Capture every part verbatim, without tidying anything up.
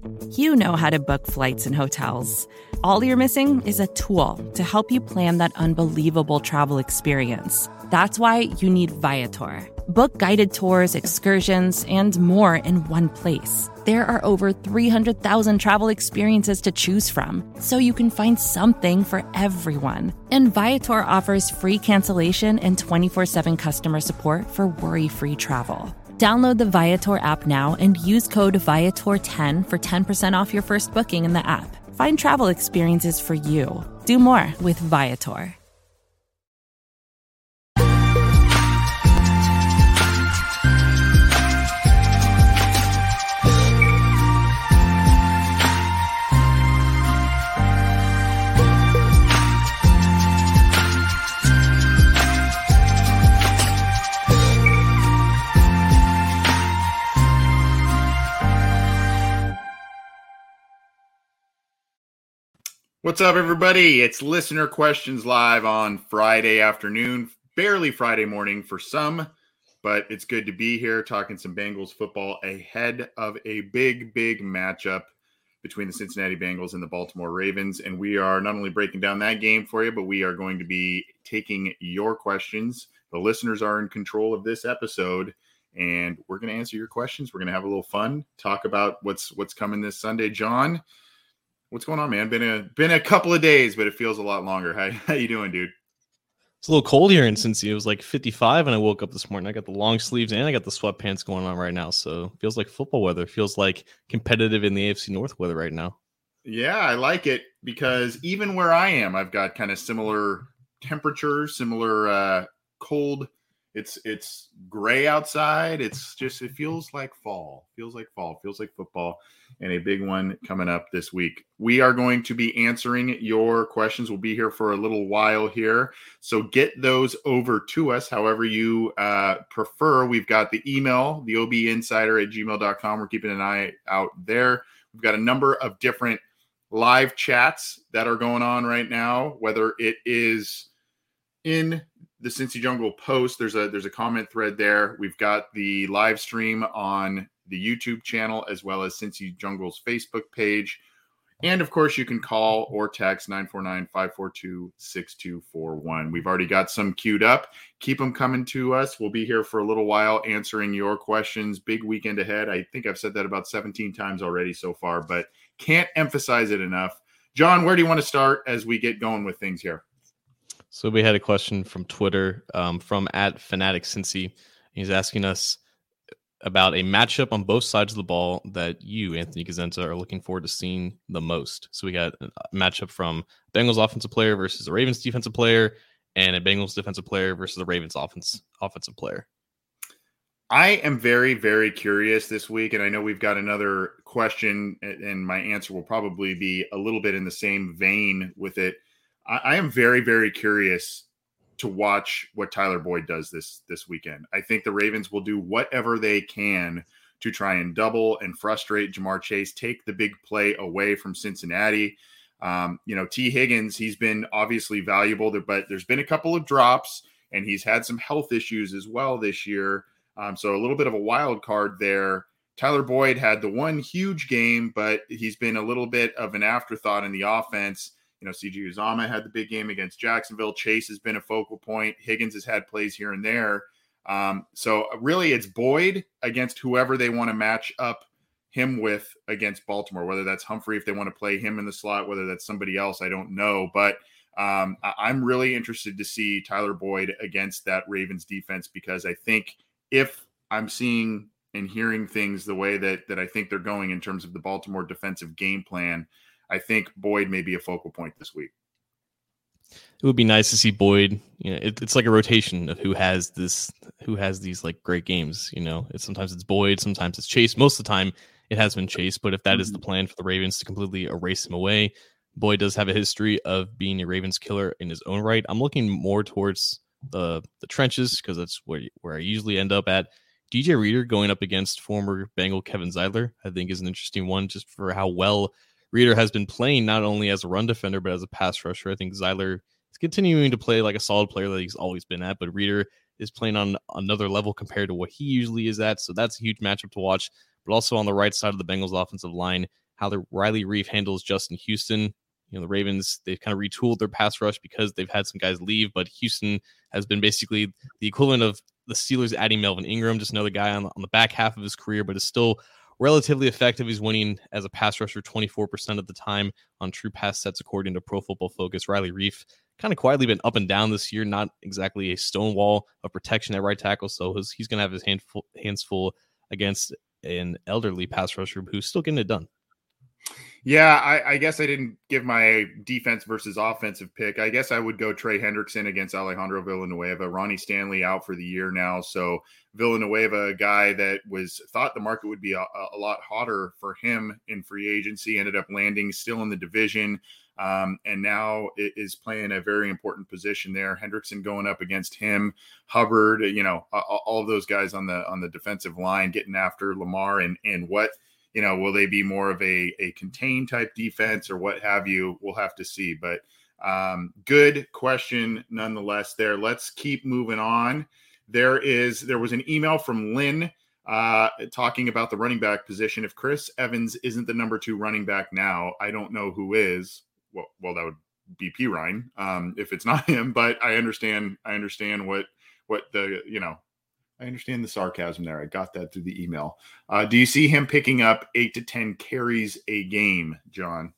You know how to book flights and hotels. All you're missing is a tool to help you plan that unbelievable travel experience. That's why you need Viator. Book guided tours, excursions, and more in one place. There are over three hundred thousand travel experiences to choose from, so you can find something for everyone. And Viator offers free cancellation and twenty-four seven customer support for worry-free travel. Download the Viator app now and use code Viator ten for ten percent off your first booking in the app. Find travel experiences for you. Do more with Viator. What's up, everybody? It's Listener Questions Live on Friday afternoon, barely Friday morning for some, but it's good to be here talking some Bengals football ahead of a big, big matchup between the Cincinnati Bengals and the Baltimore Ravens. And we are not only breaking down that game for you, but we are going to be taking your questions. The listeners are in control of this episode, and we're going to answer your questions. We're going to have a little fun, talk about what's what's coming this Sunday. John, what's going on, man? Been a been a couple of days, but it feels a lot longer. How how you doing, dude? It's a little cold here in Cincy. It was like fifty-five, and I woke up this morning. I got the long sleeves and I got the sweatpants going on right now. So it feels like football weather. It feels like competitive in the A F C North weather right now. Yeah, I like it because even where I am, I've got kind of similar temperatures, similar uh, cold. It's it's gray outside. It's just, it feels like fall. Feels like fall. Feels like football. And a big one coming up this week. We are going to be answering your questions. We'll be here for a little while here. So get those over to us however you uh, prefer. We've got the email, the O B insider at gmail dot com. We're keeping an eye out there. We've got a number of different live chats that are going on right now, whether it is in the Cincy Jungle post. There's a there's a comment thread there. We've got the live stream on the YouTube channel as well as Cincy Jungle's Facebook page. And of course, you can call or text nine four nine, five four two, six two four one. We've already got some queued up. Keep them coming to us. We'll be here for a little while answering your questions. Big weekend ahead. I think I've said that about seventeen times already so far, but can't emphasize it enough. John, where do you want to start as we get going with things here? So we had a question from Twitter um, from at Fanatic Cincy. He's asking us about a matchup on both sides of the ball that you, Anthony Cosenza, are looking forward to seeing the most. So we got a matchup from Bengals offensive player versus the Ravens defensive player, and a Bengals defensive player versus the Ravens offense offensive player. I am very, very curious this week, and I know we've got another question, and my answer will probably be a little bit in the same vein with it. I am very, very curious to watch what Tyler Boyd does this this weekend. I think the Ravens will do whatever they can to try and double and frustrate Ja'Marr Chase, take the big play away from Cincinnati. Um, you know, T. Higgins, he's been obviously valuable, but there's been a couple of drops, and he's had some health issues as well this year. Um, so a little bit of a wild card there. Tyler Boyd had the one huge game, but he's been a little bit of an afterthought in the offense. You know, C J Uzomah had the big game against Jacksonville. Chase has been a focal point. Higgins has had plays here and there. Um, so really it's Boyd against whoever they want to match up him with against Baltimore, whether that's Humphrey, if they want to play him in the slot, whether that's somebody else, I don't know. But um, I'm really interested to see Tyler Boyd against that Ravens defense, because I think if I'm seeing and hearing things the way that that I think they're going in terms of the Baltimore defensive game plan, I think Boyd may be a focal point this week. It would be nice to see Boyd. You know, it, it's like a rotation of who has this, who has these like great games. You know, it's sometimes it's Boyd, sometimes it's Chase. Most of the time, it has been Chase. But if that mm-hmm. is the plan for the Ravens to completely erase him away, Boyd does have a history of being a Ravens killer in his own right. I'm looking more towards the the trenches because that's where where I usually end up at. D J Reader going up against former Bengal Kevin Zeitler, I think, is an interesting one just for how well Reader has been playing, not only as a run defender, but as a pass rusher. I think Zeitler is continuing to play like a solid player that he's always been at, but Reader is playing on another level compared to what he usually is at. So that's a huge matchup to watch. But also on the right side of the Bengals offensive line, how the Riley Reef handles Justin Houston. You know, the Ravens, they've kind of retooled their pass rush because they've had some guys leave, but Houston has been basically the equivalent of the Steelers adding Melvin Ingram, just another guy on the, on the back half of his career, but is still relatively effective. He's winning as a pass rusher twenty-four percent of the time on true pass sets, according to Pro Football Focus. Riley Reef kind of quietly been up and down this year, not exactly a stonewall of protection at right tackle, so his, he's going to have his hand full, hands full against an elderly pass rusher who's still getting it done. Yeah, I, I guess I didn't give my defense versus offensive pick. I guess I would go Trey Hendrickson against Alejandro Villanueva. Ronnie Stanley out for the year now. So Villanueva, a guy that was thought the market would be a, a lot hotter for him in free agency, ended up landing still in the division. Um, and now it is playing a very important position there. Hendrickson going up against him, Hubbard, you know, all, all of those guys on the on the defensive line getting after Lamar, and and what, you know, will they be more of a a contained type defense or what have you? We'll have to see. But um, good question nonetheless there. Let's keep moving on. There is there was an email from Lynn uh, talking about the running back position. If Chris Evans isn't the number two running back now, I don't know who is. Well, well, that would be Perine um, if it's not him. But I understand. I understand what what the you know. I understand the sarcasm there. I got that through the email. Uh, do you see him picking up eight to ten carries a game, John?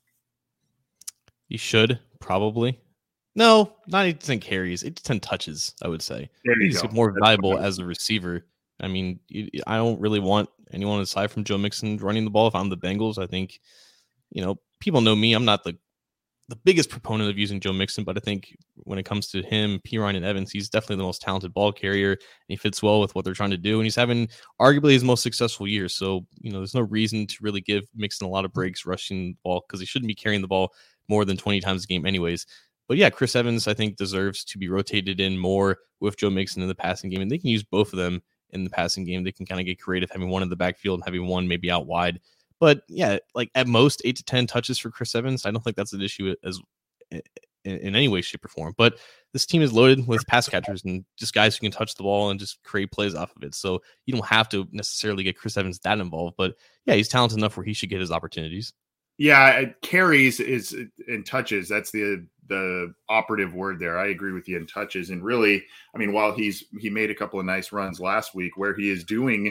He should probably. No, not eight to ten carries. Eight to ten touches, I would say. He's go. more That's valuable as a receiver. I mean, I don't really want anyone aside from Joe Mixon running the ball. If I'm the Bengals, I think, you know, people know me. I'm not the the biggest proponent of using Joe Mixon, but I think when it comes to him, Perine and Evans, he's definitely the most talented ball carrier, and he fits well with what they're trying to do, and he's having arguably his most successful year. So, you know, there's no reason to really give Mixon a lot of breaks rushing the ball because he shouldn't be carrying the ball more than twenty times a game anyways. But yeah, Chris Evans, I think, deserves to be rotated in more with Joe Mixon in the passing game, and they can use both of them in the passing game. They can kind of get creative, having one in the backfield and having one maybe out wide. But yeah, like at most eight to ten touches for Chris Evans. I don't think that's an issue as in, in any way, shape, or form. But this team is loaded with pass catchers and just guys who can touch the ball and just create plays off of it. So you don't have to necessarily get Chris Evans that involved. But yeah, he's talented enough where he should get his opportunities. Yeah, carries is in touches. That's the the operative word there. I agree with you in touches. And really, I mean, while he's he made a couple of nice runs last week, where he is doing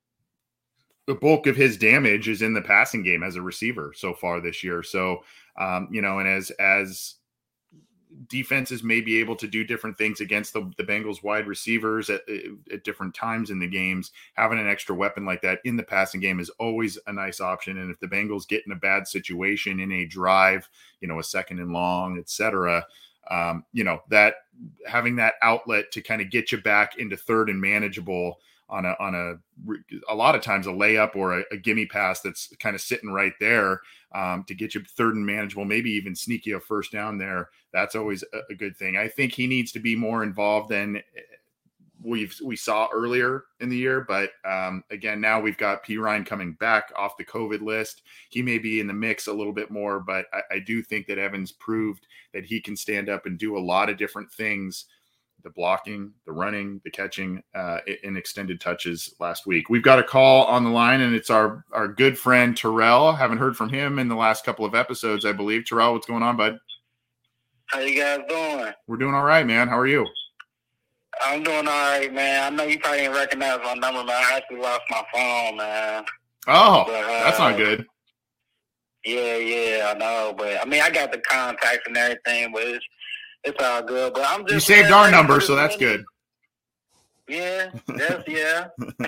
the bulk of his damage is in the passing game as a receiver so far this year. So, um, you know, and as as defenses may be able to do different things against the, the Bengals wide receivers at, at different times in the games, having an extra weapon like that in the passing game is always a nice option. And if the Bengals get in a bad situation in a drive, you know, a second and long, et cetera, um, you know, that having that outlet to kind of get you back into third and manageable on a, on a, a lot of times a layup or a, a gimme pass that's kind of sitting right there um, to get you third and manageable, maybe even sneaky a first down there. That's always a, a good thing. I think he needs to be more involved than we've, we saw earlier in the year. But um, again, now we've got Perine coming back off the COVID list. He may be in the mix a little bit more, but I, I do think that Evans proved that he can stand up and do a lot of different things. The blocking, the running, the catching uh, in extended touches last week. We've got a call on the line, and it's our, our good friend Terrell. Haven't heard from him in the last couple of episodes, I believe. Terrell, what's going on, bud? How you guys doing? We're doing all right, man. How are you? I'm doing all right, man. I know you probably didn't recognize my number, man. I actually lost my phone, man. Oh, but, uh, that's not good. Yeah, yeah, I know. But, I mean, I got the contacts and everything, but it's It's all good, but I'm just. You saved our number, so that's good. Yeah, that's yeah.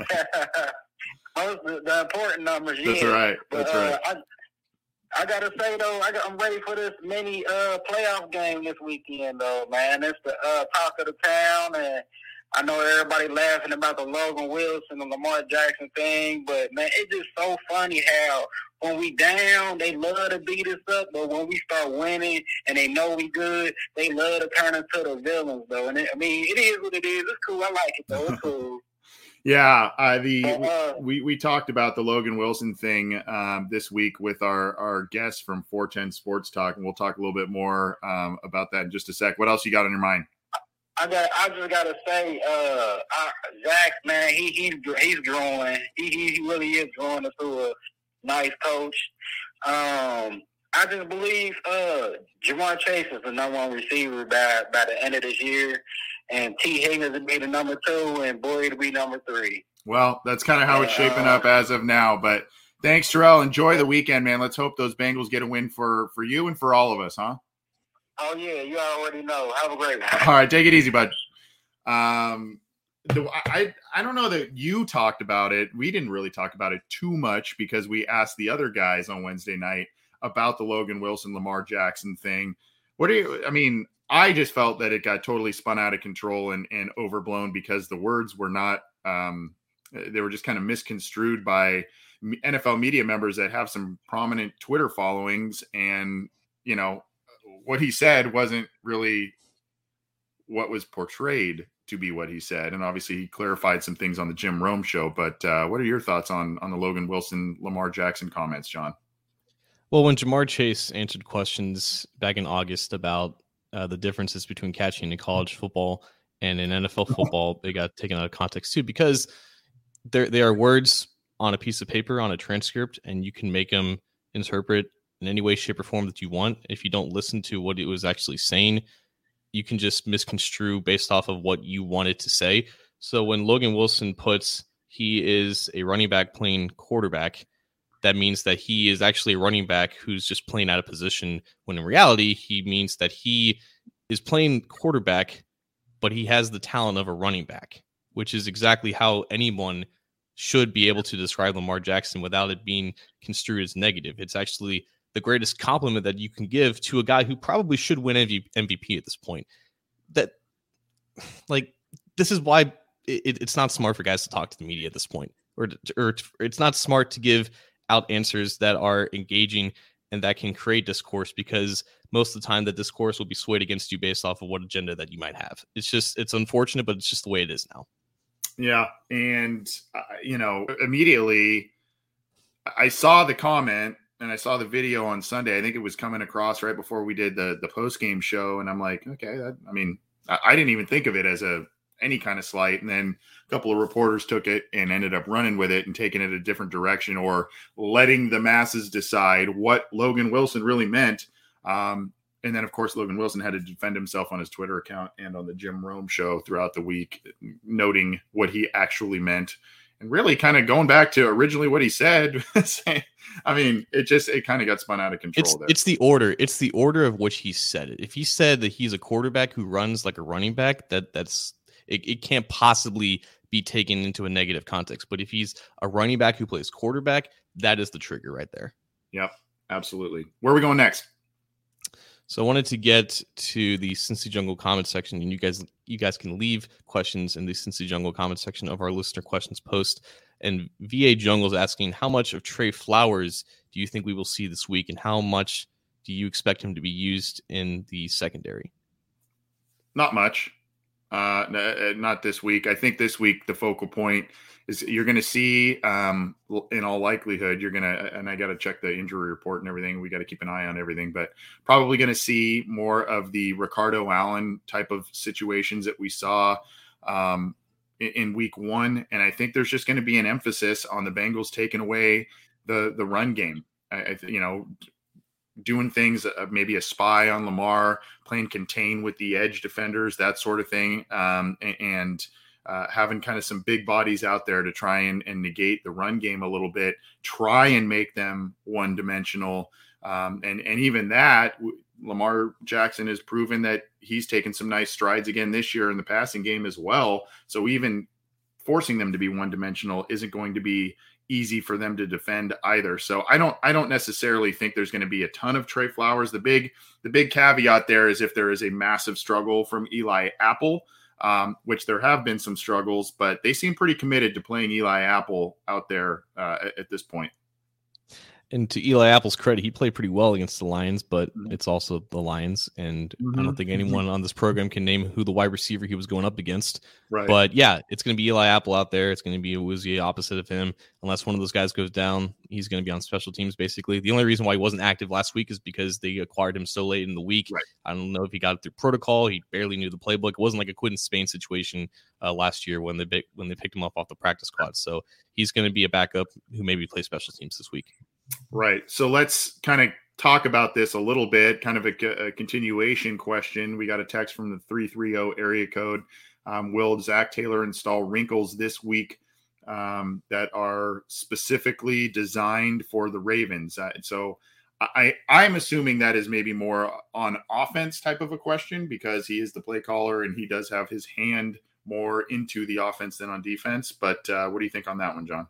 Most of the important numbers. Yeah. That's right. That's but, right. Uh, I, I gotta say though, I got, I'm ready for this mini uh, playoff game this weekend, though, man. It's the uh, talk of the town, and I know everybody laughing about the Logan Wilson and Lamar Jackson thing, but man, it's just so funny how when we down, they love to beat us up, but when we start winning and they know we good, they love to turn into the villains, though. And it, I mean, it is what it is. It's cool. I like it, though. It's cool. Yeah, uh, the but, uh, we we talked about the Logan Wilson thing um, this week with our our guests from four ten Sports Talk, and we'll talk a little bit more um, about that in just a sec. What else you got on your mind? I got. I just gotta say, uh, I, Zach, man, he he's he's growing. He he really is growing into a nice coach. Um, I just believe uh, Jamar Chase is the number one receiver by, by the end of this year, and T. Higgins will be the number two, and Boyd will be number three. Well, that's kind of how it's shaping uh, up as of now. But thanks, Terrell. Enjoy the weekend, man. Let's hope those Bengals get a win for, for you and for all of us, huh? Oh, yeah, you already know. Have a great one. All right, take it easy, bud. Um, the, I I don't know that you talked about it. We didn't really talk about it too much because we asked the other guys on Wednesday night about the Logan Wilson, Lamar Jackson thing. What do you, I mean, I just felt that it got totally spun out of control and, and overblown because the words were not, um, they were just kind of misconstrued by N F L media members that have some prominent Twitter followings. And, you know, what he said wasn't really what was portrayed to be what he said. And obviously he clarified some things on the Jim Rome show, but uh, what are your thoughts on, on the Logan Wilson, Lamar Jackson comments, John? Well, when Jamar Chase answered questions back in August about uh, the differences between catching in college football and in N F L football, they got taken out of context too, because there they are words on a piece of paper, on a transcript, and you can make them interpret in any way, shape, or form that you want. If you don't listen to what it was actually saying, you can just misconstrue based off of what you wanted to say. So when Logan Wilson puts he is a running back playing quarterback, that means that he is actually a running back who's just playing out of position, when in reality, he means that he is playing quarterback, but he has the talent of a running back, which is exactly how anyone should be able to describe Lamar Jackson without it being construed as negative. It's actually the greatest compliment that you can give to a guy who probably should win M V P at this point. That, like, this is why it, it's not smart for guys to talk to the media at this point, or, or it's not smart to give out answers that are engaging and that can create discourse, because most of the time that discourse will be swayed against you based off of what agenda that you might have. It's just, it's unfortunate, but it's just the way it is now. Yeah. And, uh, you know, immediately I saw the comment and I saw the video on Sunday. I think it was coming across right before we did the, the post game show. And I'm like, okay, that, I mean, I, I didn't even think of it as a, any kind of slight. And then a couple of reporters took it and ended up running with it and taking it a different direction, or letting the masses decide what Logan Wilson really meant. Um, and then, of course, Logan Wilson had to defend himself on his Twitter account and on the Jim Rome show throughout the week, noting what he actually meant and really kind of going back to originally what he said. I mean, it just, it kind of got spun out of control it's, there. It's the order. It's the order of which he said it. If he said that he's a quarterback who runs like a running back, that that's, It, it can't possibly be taken into a negative context. But if he's a running back who plays quarterback, that is the trigger right there. Yep, absolutely. Where are we going next? So I wanted to get to the Cincy Jungle comment section, and you guys you guys can leave questions in the Cincy Jungle comment section of our listener questions post. And V A Jungle is asking, how much of Trey Flowers do you think we will see this week, and how much do you expect him to be used in the secondary? Not much. Uh, not this week. I think this week the focal point is you're going to see, um, in all likelihood, you're going to, and I got to check the injury report and everything. We got to keep an eye on everything, but probably going to see more of the Ricardo Allen type of situations that we saw um, in, in week one. And I think there's just going to be an emphasis on the Bengals taking away the, the run game. I, I you know, doing things, uh, maybe a spy on Lamar, playing contain with the edge defenders, that sort of thing. Um, and and uh, having kind of some big bodies out there to try and, and negate the run game a little bit, try and make them one dimensional. Um, and, and even that, Lamar Jackson has proven that he's taken some nice strides again this year in the passing game as well. So even forcing them to be one dimensional isn't going to be easy for them to defend either. So I don't, I don't necessarily think there's going to be a ton of Trey Flowers. The big, the big caveat there is if there is a massive struggle from Eli Apple, um, which there have been some struggles, but they seem pretty committed to playing Eli Apple out there uh, at, at this point. And to Eli Apple's credit, he played pretty well against the Lions, but it's also the Lions. And mm-hmm. I don't think anyone on this program can name who the wide receiver he was going up against. Right. But yeah, it's going to be Eli Apple out there. It's going to be Awuzie opposite of him. Unless one of those guys goes down, he's going to be on special teams, basically. The only reason why he wasn't active last week is because they acquired him so late in the week. Right. I don't know if he got it through protocol. He barely knew the playbook. It wasn't like a Quentin Spain situation uh, last year when they when they picked him up off the practice squad. So he's going to be a backup who maybe plays special teams this week. Right. So let's kind of talk about this a little bit, kind of a, a continuation question. We got a text from the three three zero area code. Um, will Zach Taylor install wrinkles this week um, that are specifically designed for the Ravens? Uh, so I, I'm assuming that is maybe more on offense type of a question, because he is the play caller and he does have his hand more into the offense than on defense. But uh, what do you think on that one, John?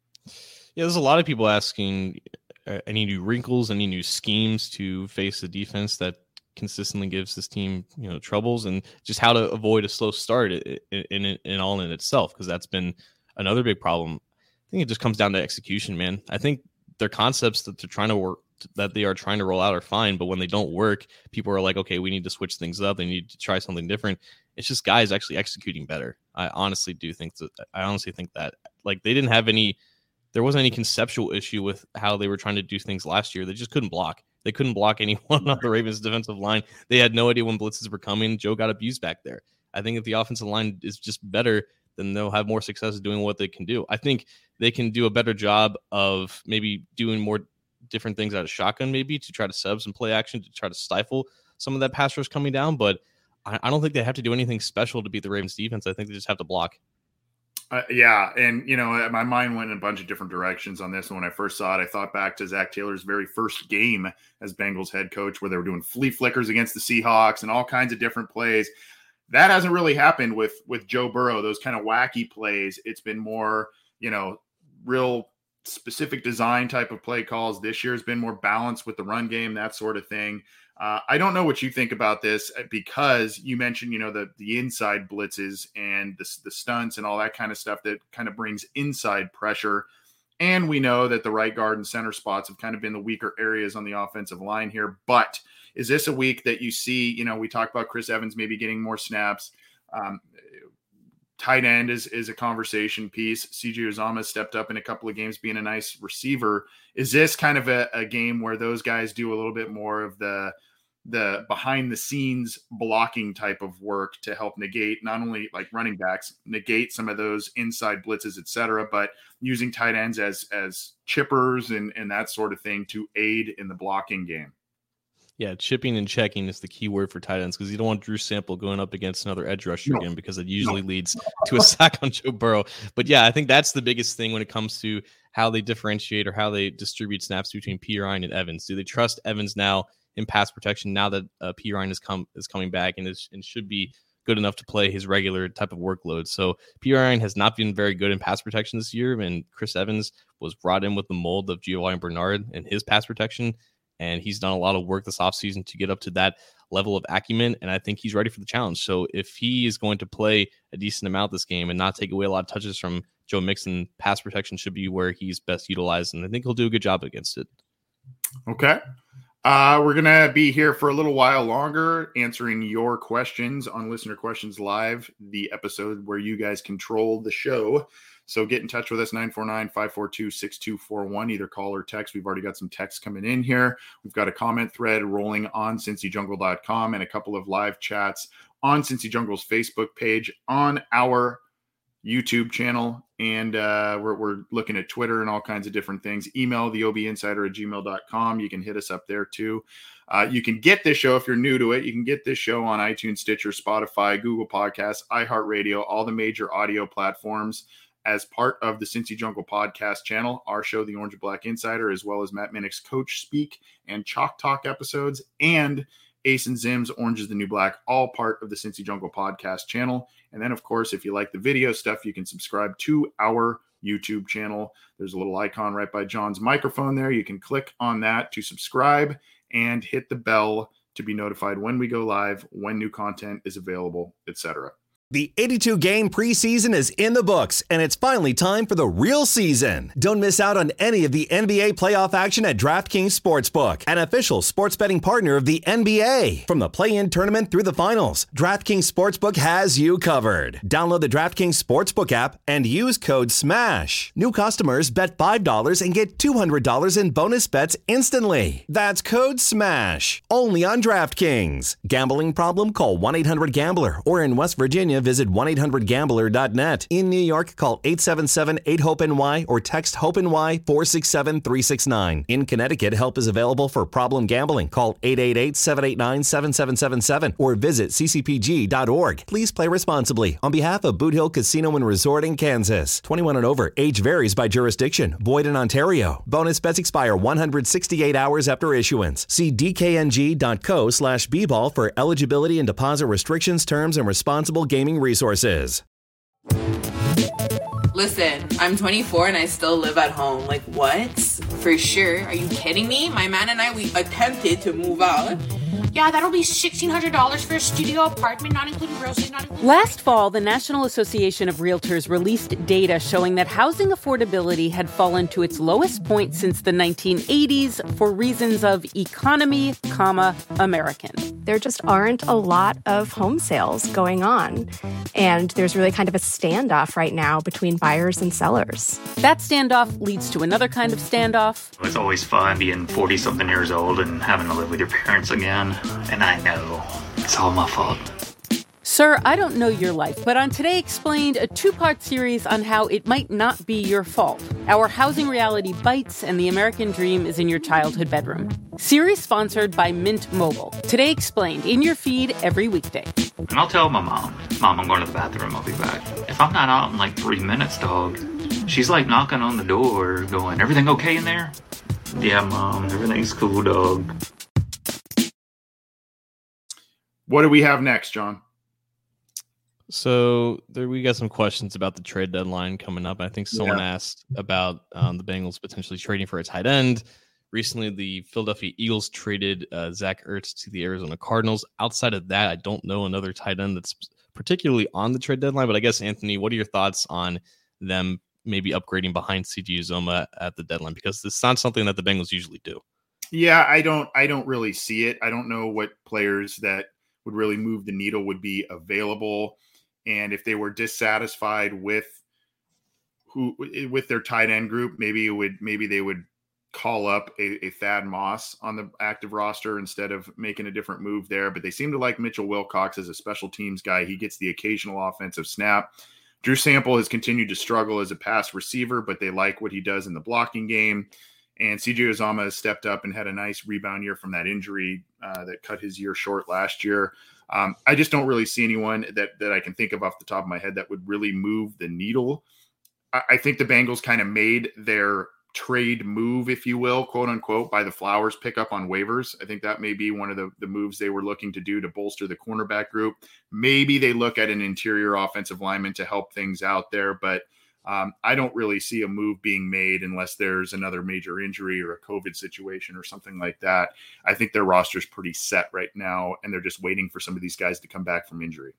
Yeah, there's a lot of people asking uh, any new wrinkles, any new schemes to face the defense that consistently gives this team, you know, troubles, and just how to avoid a slow start in, in, in, in all in itself, because that's been another big problem. I think it just comes down to execution, man. I think their concepts that they're trying to work, that they are trying to roll out are fine, but when they don't work, people are like, okay, we need to switch things up. They need to try something different. It's just guys actually executing better. I honestly do think that. I honestly think that like they didn't have any, there wasn't any conceptual issue with how they were trying to do things last year. They just couldn't block. They couldn't block anyone on the Ravens defensive line. They had no idea when blitzes were coming. Joe got abused back there. I think if the offensive line is just better, then they'll have more success doing what they can do. I think they can do a better job of maybe doing more different things out of shotgun, maybe to try to sub some play action to try to stifle some of that pass rush coming down. But I, I don't think they have to do anything special to beat the Ravens defense. I think they just have to block. Uh, yeah, and, you know, my mind went in a bunch of different directions on this. When I first saw it, I thought back to Zach Taylor's very first game as Bengals head coach, where they were doing flea flickers against the Seahawks and all kinds of different plays. That hasn't really happened with with Joe Burrow, those kind of wacky plays. It's been more, you know, real specific design type of play calls. This year has been more balanced with the run game, that sort of thing. Uh, I don't know what you think about this, because you mentioned, you know, the the inside blitzes and the, the stunts and all that kind of stuff that kind of brings inside pressure. And we know that the right guard and center spots have kind of been the weaker areas on the offensive line here. But is this a week that you see, you know, we talked about Chris Evans maybe getting more snaps. Um, tight end is, is a conversation piece. C J Uzomah stepped up in a couple of games being a nice receiver. Is this kind of a, a game where those guys do a little bit more of the the behind the scenes blocking type of work to help negate, not only like running backs, negate some of those inside blitzes, et cetera, but using tight ends as, as chippers and, and that sort of thing to aid in the blocking game? Yeah, chipping and checking is the key word for tight ends, because you don't want Drew Sample going up against another edge rusher no. again, because it usually no. leads to a sack on Joe Burrow. But yeah, I think that's the biggest thing when it comes to how they differentiate or how they distribute snaps between Perine and Evans. Do they trust Evans now in pass protection now that uh, Perine is come is coming back and is and should be good enough to play his regular type of workload? So Perine has not been very good in pass protection this year, and Chris Evans was brought in with the mold of Giovanni Bernard and his pass protection, and he's done a lot of work this offseason to get up to that level of acumen, and I think he's ready for the challenge. So if he is going to play a decent amount this game and not take away a lot of touches from Joe Mixon, pass protection should be where he's best utilized, and I think he'll do a good job against it. Okay. Uh, we're going to be here for a little while longer answering your questions on Listener Questions Live, the episode where you guys control the show. So get in touch with us, nine four nine, five four two, six two four one, either call or text. We've already got some texts coming in here. We've got a comment thread rolling on Cincy Jungle dot com and a couple of live chats on Cincy Jungle's Facebook page, on our YouTube channel, and uh, we're, we're looking at Twitter and all kinds of different things. Email the O B Insider at gmail dot com. You can hit us up there too. Uh, you can get this show, if you're new to it, you can get this show on iTunes, Stitcher, Spotify, Google Podcasts, iHeartRadio, all the major audio platforms as part of the Cincy Jungle podcast channel. Our show, The Orange and Black Insider, as well as Matt Minnick's Coach Speak and Chalk Talk episodes, and Ace and Zim's Orange is the New Black, all part of the Cincy Jungle podcast channel. And then, of course, if you like the video stuff, you can subscribe to our YouTube channel. There's a little icon right by John's microphone there. You can click on that to subscribe and hit the bell to be notified when we go live, when new content is available, et cetera. The eighty-two game preseason is in the books, and it's finally time for the real season. Don't miss out on any of the N B A playoff action at DraftKings Sportsbook, an official sports betting partner of the N B A. From the play-in tournament through the finals, DraftKings Sportsbook has you covered. Download the DraftKings Sportsbook app and use code SMASH. New customers bet five dollars and get two hundred dollars in bonus bets instantly. That's code SMASH. Only on DraftKings. Gambling problem? Call one eight hundred gambler, or in West Virginia, visit one eight hundred gambler dot net. In New York, call eight seven seven eight hope N Y or text HOPE-NY four six seven three six nine. In Connecticut, help is available for problem gambling. Call eight eight eight seven eight nine seven seven seven seven or visit c c p g dot org. Please play responsibly. On behalf of Boot Hill Casino and Resort in Kansas. twenty-one and over. Age varies by jurisdiction. Void in Ontario. Bonus bets expire one hundred sixty-eight hours after issuance. See d k n g dot co slash b ball for eligibility and deposit restrictions, terms, and responsible gaming resources. Listen, I'm twenty-four and I still live at home. Like, what? For sure. Are you kidding me? My man and I, we attempted to move out. Yeah, that'll be sixteen hundred dollars for a studio apartment, not including groceries, not including... Last fall, the National Association of Realtors released data showing that housing affordability had fallen to its lowest point since the nineteen eighties for reasons of economy, comma, American. There just aren't a lot of home sales going on. And there's really kind of a standoff right now between buyers and sellers. That standoff leads to another kind of standoff. It's always fun being forty-something years old and having to live with your parents again. And I know it's all my fault. Sir, I don't know your life, but on Today Explained, a two-part series on how it might not be your fault. Our housing reality bites and the American dream is in your childhood bedroom. Series sponsored by Mint Mobile. Today Explained, in your feed every weekday. And I'll tell my mom, Mom, I'm going to the bathroom, I'll be back. If I'm not out in like three minutes, dog, she's like knocking on the door going, everything okay in there? Yeah, Mom, everything's cool, dog. What do we have next, John? So there, we got some questions about the trade deadline coming up. I think someone Yeah. asked about um, the Bengals potentially trading for a tight end. Recently, the Philadelphia Eagles traded uh, Zach Ertz to the Arizona Cardinals. Outside of that, I don't know another tight end that's particularly on the trade deadline. But I guess, Anthony, what are your thoughts on them maybe upgrading behind C J Uzomah at the deadline? Because it's not something that the Bengals usually do. Yeah, I don't I don't really see it. I don't know what players that would really move the needle would be available. And if they were dissatisfied with who with their tight end group, maybe it would maybe they would call up a, a Thad Moss on the active roster instead of making a different move there. But they seem to like Mitchell Wilcox as a special teams guy. He gets the occasional offensive snap. Drew Sample has continued to struggle as a pass receiver, but they like what he does in the blocking game. And C J Uzomah has stepped up and had a nice rebound year from that injury uh, that cut his year short last year. Um, I just don't really see anyone that that I can think of off the top of my head that would really move the needle. I, I think the Bengals kind of made their trade move, if you will, quote unquote, by the Flowers pickup on waivers. I think that may be one of the, the moves they were looking to do to bolster the cornerback group. Maybe they look at an interior offensive lineman to help things out there, but Um, I don't really see a move being made unless there's another major injury or a COVID situation or something like that. I think their roster is pretty set right now, and they're just waiting for some of these guys to come back from injury.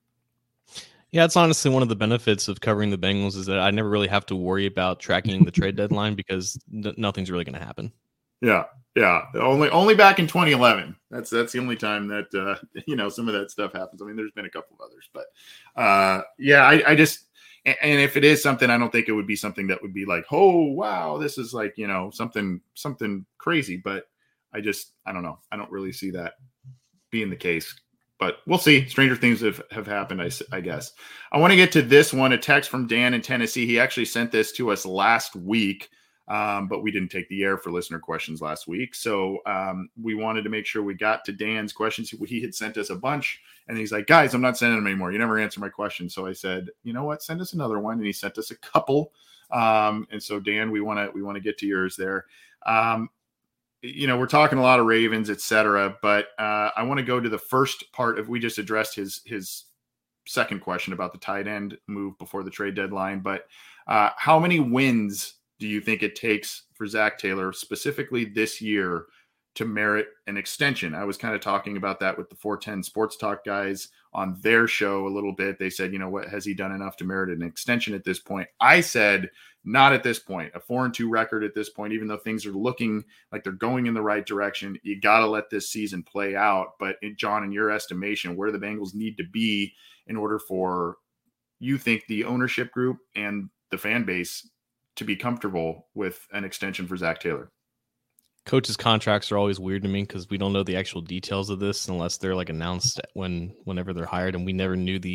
Yeah, it's honestly one of the benefits of covering the Bengals is that I never really have to worry about tracking the trade deadline because n- nothing's really going to happen. Yeah, yeah. Only only back in twenty eleven. That's that's the only time that uh, you know some of that stuff happens. I mean, there's been a couple of others, but uh, yeah, I, I just. And if it is something, I don't think it would be something that would be like, oh, wow, this is like, you know, something something crazy. But I just, I don't know. I don't really see that being the case. But we'll see. Stranger things have, have happened, I, I guess. I want to get to this one, a text from Dan in Tennessee. He actually sent this to us last week, um, but we didn't take the air for listener questions last week. So um, we wanted to make sure we got to Dan's questions. He had sent us a bunch. And he's like, guys, I'm not sending them anymore. You never answer my question. So I said, you know what? Send us another one. And he sent us a couple. Um, and so, Dan, we want to we want to get to yours there. Um, you know, we're talking a lot of Ravens, et cetera. But uh, I want to go to the first part of we just addressed his his second question about the tight end move before the trade deadline. But uh, how many wins do you think it takes for Zach Taylor, specifically this year, to merit an extension? I was kind of talking about that with the four ten Sports Talk guys on their show a little bit. They said, you know, what has he done enough to merit an extension at this point? I said, not at this point. A four and two record at this point, even though things are looking like they're going in the right direction, you got to let this season play out. But in, John, in your estimation, where do the Bengals need to be in order for you think the ownership group and the fan base to be comfortable with an extension for Zach Taylor? Coaches' contracts are always weird to me because we don't know the actual details of this unless they're like announced when whenever they're hired, and we never knew the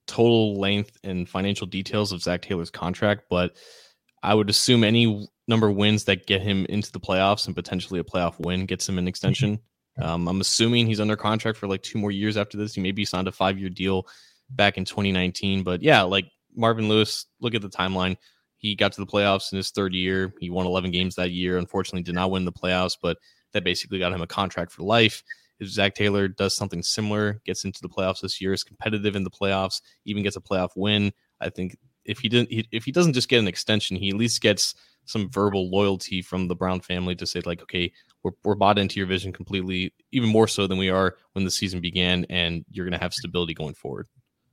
total length and financial details of Zach Taylor's contract, but I would assume any number of wins that get him into the playoffs and potentially a playoff win gets him an extension. Um, I'm assuming he's under contract for like two more years after this. He maybe signed a five-year deal back in twenty nineteen. But yeah, like Marvin Lewis, look at the timeline. He got to the playoffs in his third year. He won eleven games that year. Unfortunately, did not win the playoffs, but that basically got him a contract for life. If Zach Taylor does something similar, gets into the playoffs this year, is competitive in the playoffs, even gets a playoff win, I think if he didn't, if he doesn't just get an extension, he at least gets some verbal loyalty from the Brown family to say like, okay, we're we're bought into your vision completely, even more so than we are when the season began, and you're going to have stability going forward.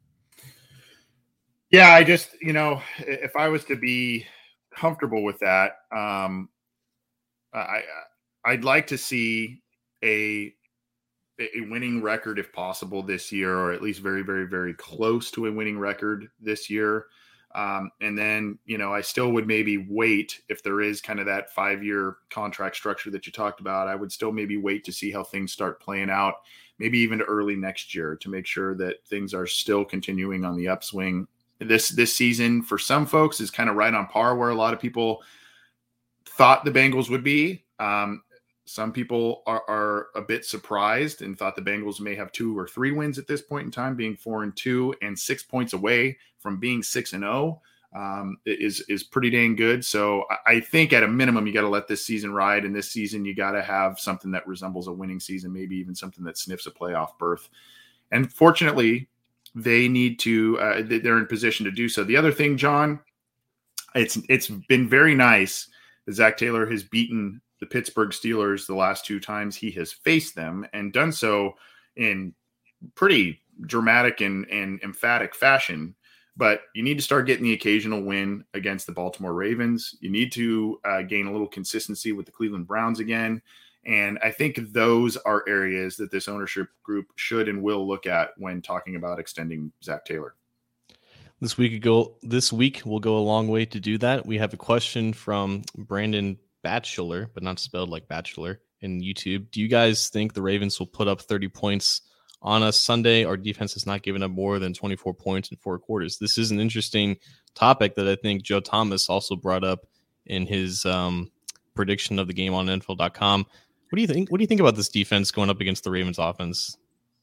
Yeah, I just, you know, if I was to be comfortable with that, um, I I'd like to see a a winning record if possible this year, or at least very, very, very close to a winning record this year. Um, and then, you know, I still would maybe wait if there is kind of that five-year contract structure that you talked about. I would still maybe wait to see how things start playing out, maybe even early next year, to make sure that things are still continuing on the upswing. This this season for some folks is kind of right on par where a lot of people thought the Bengals would be. Um, some people are, are a bit surprised and thought the Bengals may have two or three wins at this point in time, being four and two and six points away from being six and oh um, is is pretty dang good. So I think at a minimum, you got to let this season ride, and this season you got to have something that resembles a winning season, maybe even something that sniffs a playoff berth. And fortunately, they need to. Uh, they're in position to do so. The other thing, John, it's it's been very nice that Zach Taylor has beaten the Pittsburgh Steelers the last two times he has faced them, and done so in pretty dramatic and, and emphatic fashion. But you need to start getting the occasional win against the Baltimore Ravens. You need to uh, gain a little consistency with the Cleveland Browns again. And I think those are areas that this ownership group should and will look at when talking about extending Zach Taylor. This week ago, this week will go a long way to do that. We have a question from Brandon Batchelor, but not spelled like Bachelor, in YouTube. Do you guys think the Ravens will put up thirty points on us Sunday? Our defense has not given up more than twenty-four points in four quarters. This is an interesting topic that I think Joe Thomas also brought up in his um, prediction of the game on N F L dot com. What do you think? What do you think about this defense going up against the Ravens offense?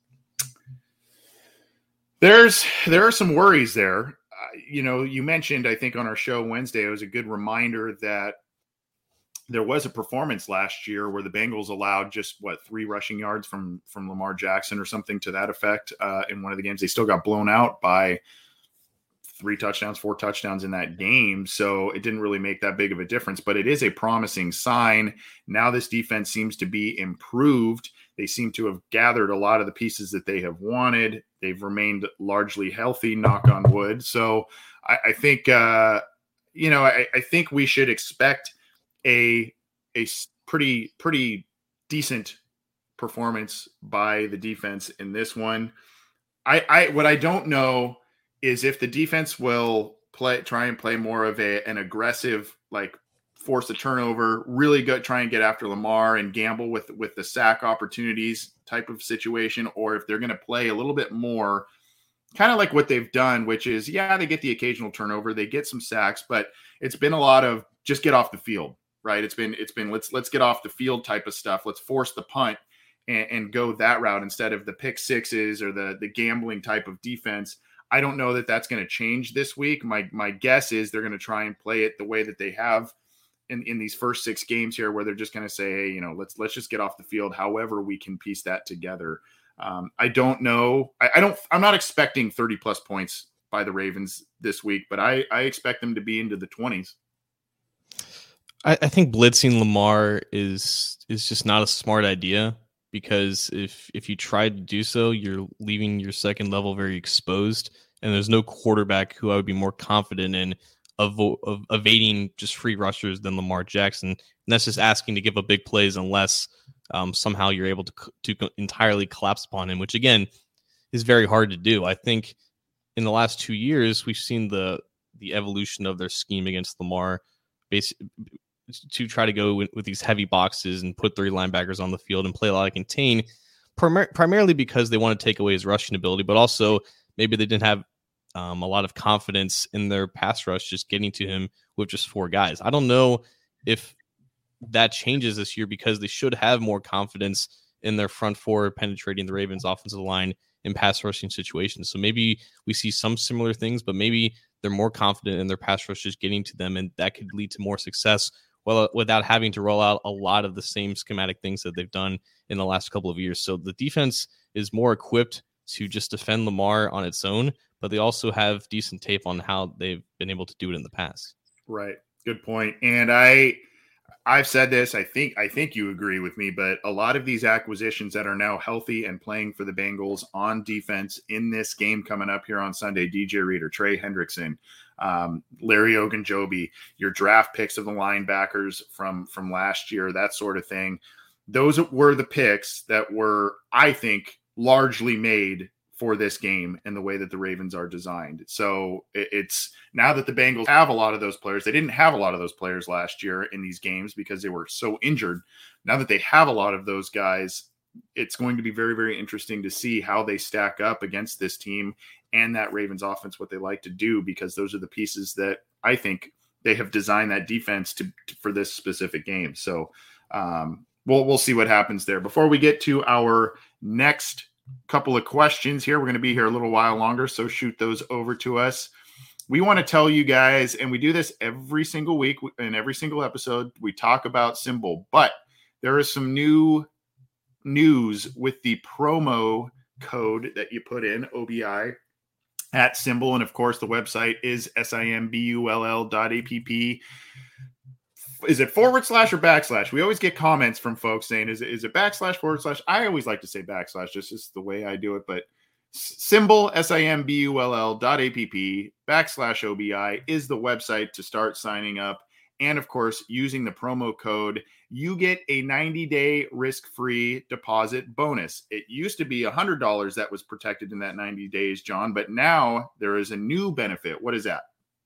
There's there are some worries there. Uh, you know, you mentioned, I think on our show Wednesday, it was a good reminder that there was a performance last year where the Bengals allowed just what three rushing yards from from Lamar Jackson or something to that effect uh, in one of the games. They still got blown out by three touchdowns, four touchdowns in that game. So it didn't really make that big of a difference, but it is a promising sign. Now this defense seems to be improved. They seem to have gathered a lot of the pieces that they have wanted. They've remained largely healthy, knock on wood. So I, I think, uh, you know, I, I think we should expect a, a pretty, pretty decent performance by the defense in this one. I, I, what I don't know is if the defense will play, try and play more of a, an aggressive, like force a turnover, really go try and get after Lamar and gamble with, with the sack opportunities type of situation, or if they're going to play a little bit more kind of like what they've done, which is, yeah, they get the occasional turnover, they get some sacks, but it's been a lot of just get off the field, right? It's been, it's been, let's, let's get off the field type of stuff. Let's force the punt and, and go that route instead of the pick sixes or the, the gambling type of defense. I don't know that that's going to change this week. My, my guess is they're going to try and play it the way that they have in, in these first six games here, where they're just going to say, hey, you know, let's, let's just get off the field. However we can piece that together. Um, I don't know. I, I don't, I'm not expecting thirty plus points by the Ravens this week, but I, I expect them to be into the twenties. I, I think blitzing Lamar is, is just not a smart idea, because if, if you try to do so, you're leaving your second level very exposed, and there's no quarterback who I would be more confident in of, of evading just free rushers than Lamar Jackson. And that's just asking to give up big plays unless um, somehow you're able to to entirely collapse upon him, which again is very hard to do. I think in the last two years we've seen the the evolution of their scheme against Lamar, basically to try to go with, with these heavy boxes and put three linebackers on the field and play a lot of contain, primar- primarily because they want to take away his rushing ability, but also maybe they didn't have um, a lot of confidence in their pass rush, just getting to him with just four guys. I don't know if that changes this year because they should have more confidence in their front four penetrating the Ravens offensive line in pass rushing situations. So maybe we see some similar things, but maybe they're more confident in their pass rush just getting to them, and that could lead to more success well, without having to roll out a lot of the same schematic things that they've done in the last couple of years. So the defense is more equipped to just defend Lamar on its own, but they also have decent tape on how they've been able to do it in the past. Right. Good point. And I, I've said this, I think, I think you agree with me, but a lot of these acquisitions that are now healthy and playing for the Bengals on defense in this game coming up here on Sunday, D J Reader, Trey Hendrickson, um, Larry Ogunjobi, your draft picks of the linebackers from, from last year, that sort of thing. Those were the picks that were, I think, largely made for this game and the way that the Ravens are designed. So it's now that the Bengals have a lot of those players. They didn't have a lot of those players last year in these games because they were so injured. Now that they have a lot of those guys, it's going to be very, very interesting to see how they stack up against this team and that Ravens offense, what they like to do, because those are the pieces that I think they have designed that defense to, to for this specific game. So um, we'll, we'll see what happens there. Before we get to our next couple of questions here, we're going to be here a little while longer, so shoot those over to us. We want to tell you guys, and we do this every single week in every single episode, we talk about Symbol, but there is some new news with the promo code that you put in, O B I, at Symbol, and of course the website is simbull dot app. Is it forward slash or backslash? We always get comments from folks saying, is it, is it backslash, forward slash? I always like to say backslash, just is the way I do it. But Symbol, S I M B U L L dot app, backslash O B I is the website to start signing up. And of course, using the promo code, you get a ninety-day risk-free deposit bonus. It used to be one hundred dollars that was protected in that ninety days, John, but now there is a new benefit. What is that?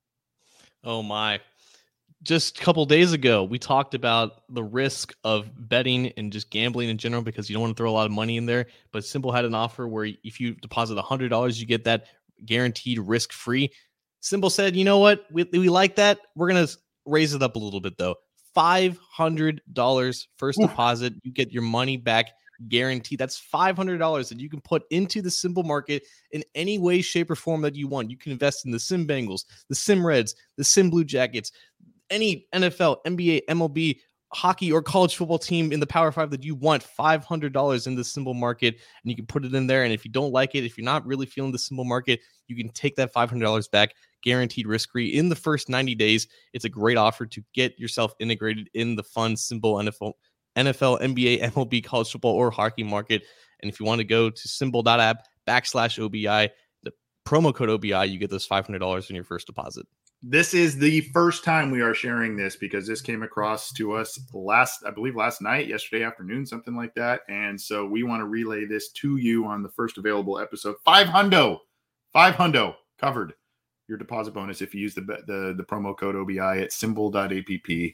Oh, my. Just a couple days ago, we talked about the risk of betting and just gambling in general because you don't want to throw a lot of money in there. But Symbol had an offer where if you deposit one hundred dollars, you get that guaranteed risk-free. Symbol said, you know what? We, we like that. We're going to raise it up a little bit, though. five hundred dollars first Ooh. deposit. You get your money back guaranteed. That's five hundred dollars that you can put into the Symbol market in any way, shape, or form that you want. You can invest in the Sim Bengals, the Sim Reds, the Sim Blue Jackets, any N F L, N B A, M L B, hockey, or college football team in the Power Five that you want. five hundred dollars in the Symbol market, and you can put it in there. And if you don't like it, if you're not really feeling the Symbol market, you can take that five hundred dollars back, guaranteed risk-free in the first ninety days. It's a great offer to get yourself integrated in the fun Symbol N F L, N F L, N B A, M L B, college football, or hockey market. And if you want to go to symbol dot app backslash O B I, the promo code O B I, you get those five hundred dollars in your first deposit. This is the first time we are sharing this because this came across to us last, I believe last night, yesterday afternoon, something like that. And so we want to relay this to you on the first available episode. Five hundo, five hundo covered your deposit bonus if you use the the, the promo code O B I at symbol dot app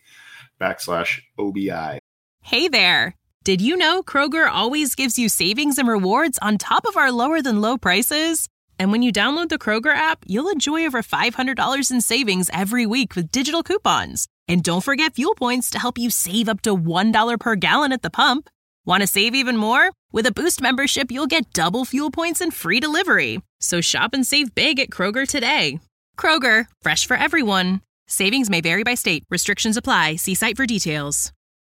backslash O B I. Hey there. Did you know Kroger always gives you savings and rewards on top of our lower than low prices? And when you download the Kroger app, you'll enjoy over five hundred dollars in savings every week with digital coupons. And don't forget fuel points to help you save up to one dollar per gallon at the pump. Want to save even more? With a Boost membership, you'll get double fuel points and free delivery. So shop and save big at Kroger today. Kroger, fresh for everyone. Savings may vary by state. Restrictions apply. See site for details.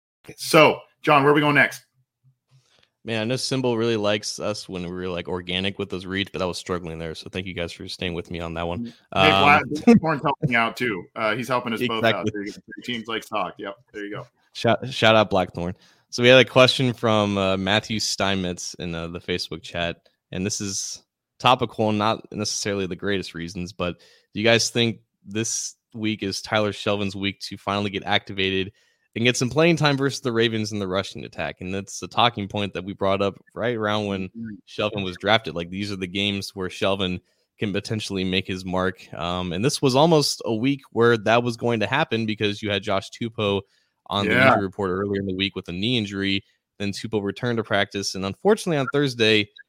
So, John, where are we going next? Man, I know Symbol really likes us when we were like organic with those reads, but I was struggling there. So thank you guys for staying with me on that one. Um, Blackthorn's helping out too. Uh, he's helping us exactly. both out. Teams like stock. Yep. There you go. Shout, shout out Blackthorn. So we had a question from uh, Matthew Steinmetz in uh, the Facebook chat. And this is topical, not necessarily the greatest reasons, but do you guys think this week is Tyler Shelvin's week to finally get activated and get some playing time versus the Ravens in the rushing attack? And that's a talking point that we brought up right around when Shelvin was drafted. Like, these are the games where Shelvin can potentially make his mark. Um, and this was almost a week where that was going to happen because you had Josh Tupou on yeah. the injury report earlier in the week with a knee injury. Then Tupou returned to practice. And unfortunately on Thursday,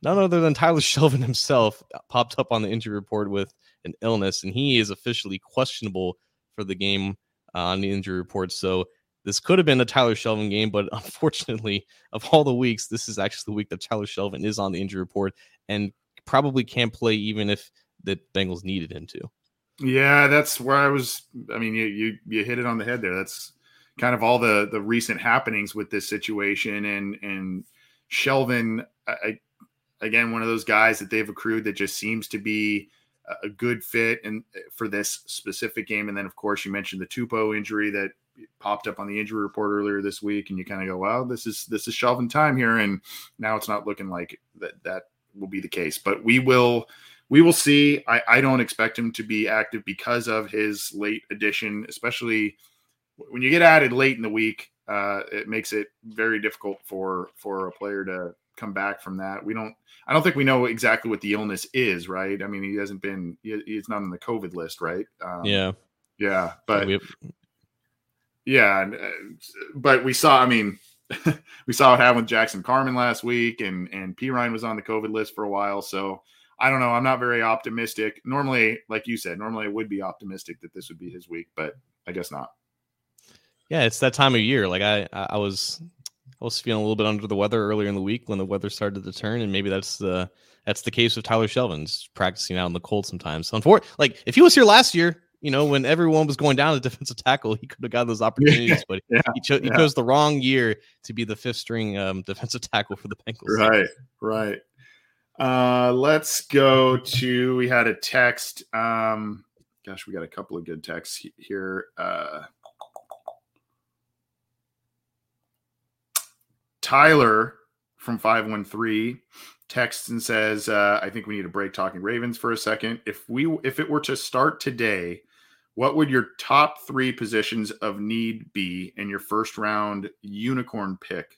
none other than Tyler Shelvin himself popped up on the injury report with an illness, and he is officially questionable for the game uh, on the injury report. So this could have been a Tyler Shelvin game, but unfortunately, of all the weeks, this is actually the week that Tyler Shelvin is on the injury report and probably can't play even if the Bengals needed him to. Yeah, that's where I was. I mean, you you you hit it on the head there. That's kind of all the the recent happenings with this situation, and and Shelvin, I, again, one of those guys that they've accrued that just seems to be a good fit and for this specific game. And then, of course, you mentioned the Tupou injury that popped up on the injury report earlier this week, and you kind of go, well, this is this is Shelvin time here, and now it's not looking like that that will be the case. But we will we will see. I, I don't expect him to be active because of his late addition, especially when you get added late in the week. Uh, it makes it very difficult for for a player to come back from that. We don't. I don't think we know exactly what the illness is, right? I mean, he hasn't been. He, he's not on the COVID list, right? Um, yeah, yeah, but. Yeah, Yeah, but we saw, I mean, we saw what happened with Jackson Carman last week, and, and P. Ryan was on the COVID list for a while. So I don't know. I'm not very optimistic. Normally, like you said, normally I would be optimistic that this would be his week, but I guess not. Yeah, it's that time of year. Like I, I was, I was feeling a little bit under the weather earlier in the week when the weather started to turn, and maybe that's the that's the case with Tyler Shelvin's practicing out in the cold sometimes. So, unfortunately, like if he was here last year, you know, when everyone was going down to defensive tackle, he could have got those opportunities, but yeah, he, cho- he yeah. chose the wrong year to be the fifth string um, defensive tackle for the Bengals. Right, right. Uh, let's go to, we had a text. Um, gosh, we got a couple of good texts here. Uh, Tyler from five one three texts and says, uh, I think we need a break talking Ravens for a second. If we, if it were to start today, what would your top three positions of need be in your first round unicorn pick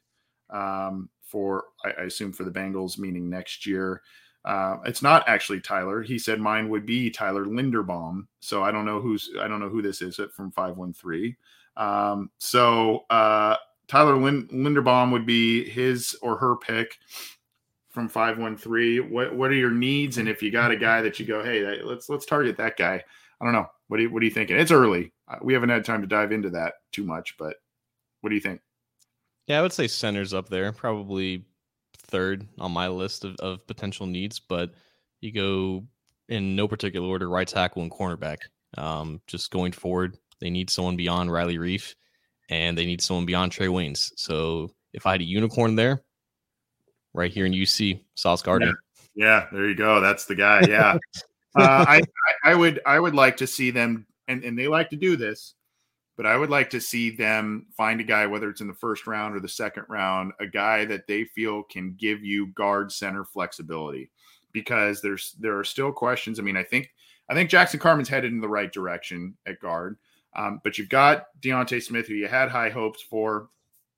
um, for, I, I assume for the Bengals, meaning next year? Uh, it's not actually Tyler. He said mine would be Tyler Linderbaum. So I don't know who's, I don't know who this is from five one three. Um, so uh, Tyler Lind- Linderbaum would be his or her pick from five one three. What what are your needs? And if you got a guy that you go, hey, let's let's target that guy. I don't know. What do you, what are you thinking? It's early. We haven't had time to dive into that too much, but what do you think? Yeah, I would say center's up there, probably third on my list of, of potential needs, but you go in no particular order, right tackle and cornerback. Um, just going forward, they need someone beyond Riley Reif, and they need someone beyond Trey Waynes. So if I had a unicorn there, right here in U C, Sauce Gardner. Yeah, yeah, there you go. That's the guy. Yeah. uh, I, I would I would like to see them, and, and they like to do this, but I would like to see them find a guy, whether it's in the first round or the second round, a guy that they feel can give you guard center flexibility, because there's there are still questions. I mean, I think I think Jackson Carman's headed in the right direction at guard, um, but you've got Deontay Smith, who you had high hopes for.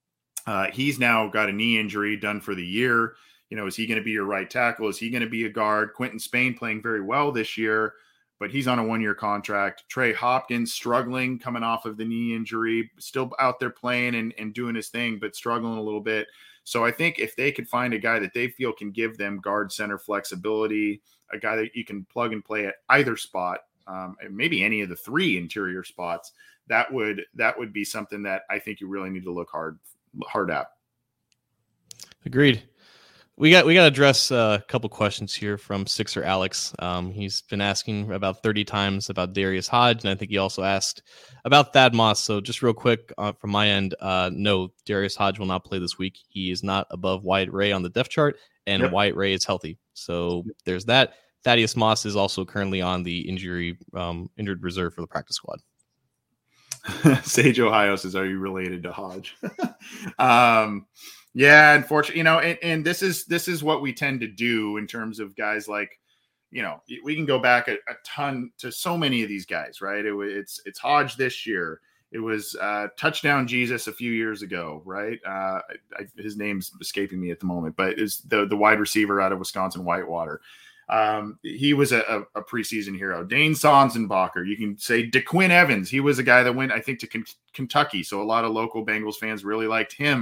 Uh, he's now got a knee injury done for the year. You know, is he going to be your right tackle? Is he going to be a guard? Quentin Spain playing very well this year, but he's on a one-year contract. Trey Hopkins struggling coming off of the knee injury, still out there playing and, and doing his thing, but struggling a little bit. So I think if they could find a guy that they feel can give them guard center flexibility, a guy that you can plug and play at either spot, um, and maybe any of the three interior spots, that would that would be something that I think you really need to look hard hard at. Agreed. We got we got to address a couple questions here from Sixer Alex. Um, he's been asking about thirty times about Darius Hodge, and I think he also asked about Thad Moss. So just real quick uh, from my end, uh, no, Darius Hodge will not play this week. He is not above Wyatt Ray on the depth chart, and yep. Wyatt Ray is healthy. So there's that. Thaddeus Moss is also currently on the injury um, injured reserve for the practice squad. Sage Ohio says, "Are you related to Hodge?" um, yeah, unfortunately, you know, and, and this is this is what we tend to do in terms of guys like, you know, we can go back a, a ton to so many of these guys, right? It, it's it's Hodge this year. It was uh, Touchdown Jesus a few years ago, right? Uh, I, his name's escaping me at the moment, but is the the wide receiver out of Wisconsin Whitewater. Um, he was a, a, a preseason hero. Dane Sonsenbacher. You can say DeQuinn Evans. He was a guy that went, I think, to K- Kentucky. So a lot of local Bengals fans really liked him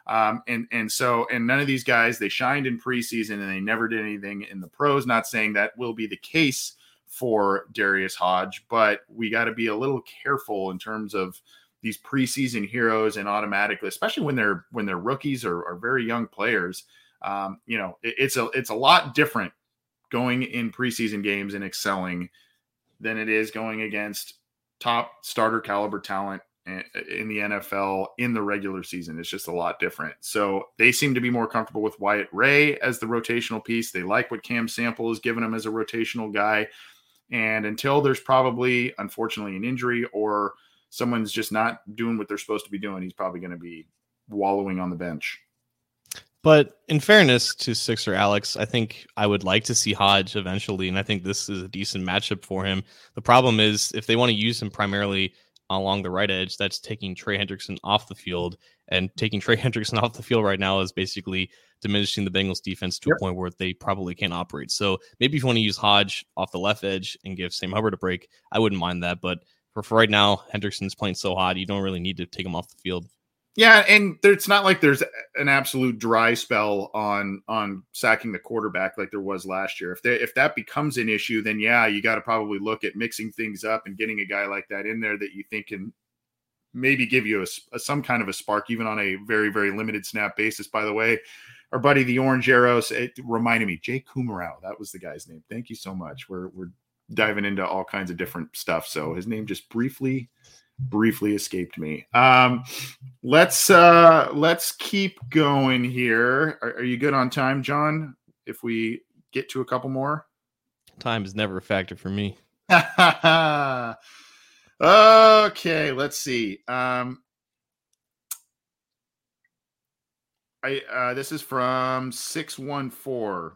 Um, and, and so, and none of these guys, they shined in preseason and they never did anything in the pros. Not saying that will be the case for Darius Hodge, but we got to be a little careful in terms of these preseason heroes and automatically, especially when they're, when they're rookies or, or very young players. Um, you know, it, it's a, it's a lot different going in preseason games and excelling than it is going against top starter caliber talent in the N F L in the regular season. It's just a lot different. So they seem to be more comfortable with Wyatt Ray as the rotational piece. They like what Cam Sample has given them as a rotational guy. And until there's probably, unfortunately, an injury or someone's just not doing what they're supposed to be doing, he's probably going to be wallowing on the bench. But in fairness to Sixer Alex, I think I would like to see Hodge eventually, and I think this is a decent matchup for him. The problem is if they want to use him primarily along the right edge, that's taking Trey Hendrickson off the field, and taking Trey Hendrickson off the field right now is basically diminishing the Bengals defense to yep. a point where they probably can't operate. So maybe if you want to use Hodge off the left edge and give Sam Hubbard a break, I wouldn't mind that. But for, for right now, Hendrickson's playing so hot, you don't really need to take him off the field. Yeah, and there, it's not like there's an absolute dry spell on on sacking the quarterback like there was last year. If they, if that becomes an issue, then yeah, you got to probably look at mixing things up and getting a guy like that in there that you think can maybe give you a, a, some kind of a spark, even on a very, very limited snap basis. By the way, our buddy, the Orange Arrows, it reminded me, Jay Kumarau, that was the guy's name. Thank you so much. We're we're diving into all kinds of different stuff. So his name just briefly... briefly escaped me. Um, let's uh, let's keep going here. Are, are you good on time, John? If we get to a couple more, time is never a factor for me. Okay, let's see. Um, I uh, this is from six one four.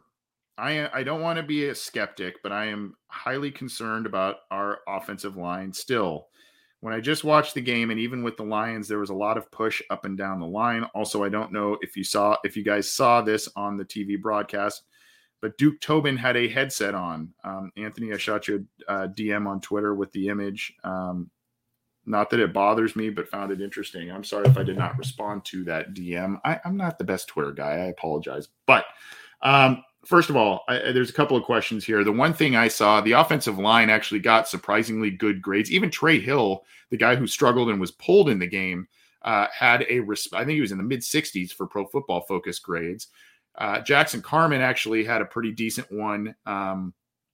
I I don't want to be a skeptic, but I am highly concerned about our offensive line still. When I just watched the game, and even with the Lions, there was a lot of push up and down the line. Also, I don't know if you saw, if you guys saw this on the T V broadcast, but Duke Tobin had a headset on. Um, Anthony, I shot you a uh, D M on Twitter with the image. Um, not that it bothers me, but found it interesting. I'm sorry if I did not respond to that D M. I, I'm not the best Twitter guy. I apologize. But um, first of all, I, there's a couple of questions here. The one thing I saw, the offensive line actually got surprisingly good grades. Even Trey Hill, the guy who struggled and was pulled in the game, uh, had a, res- I think he was in the mid sixties for Pro Football Focus grades. Uh, Jackson Carman actually had a pretty decent one. Um,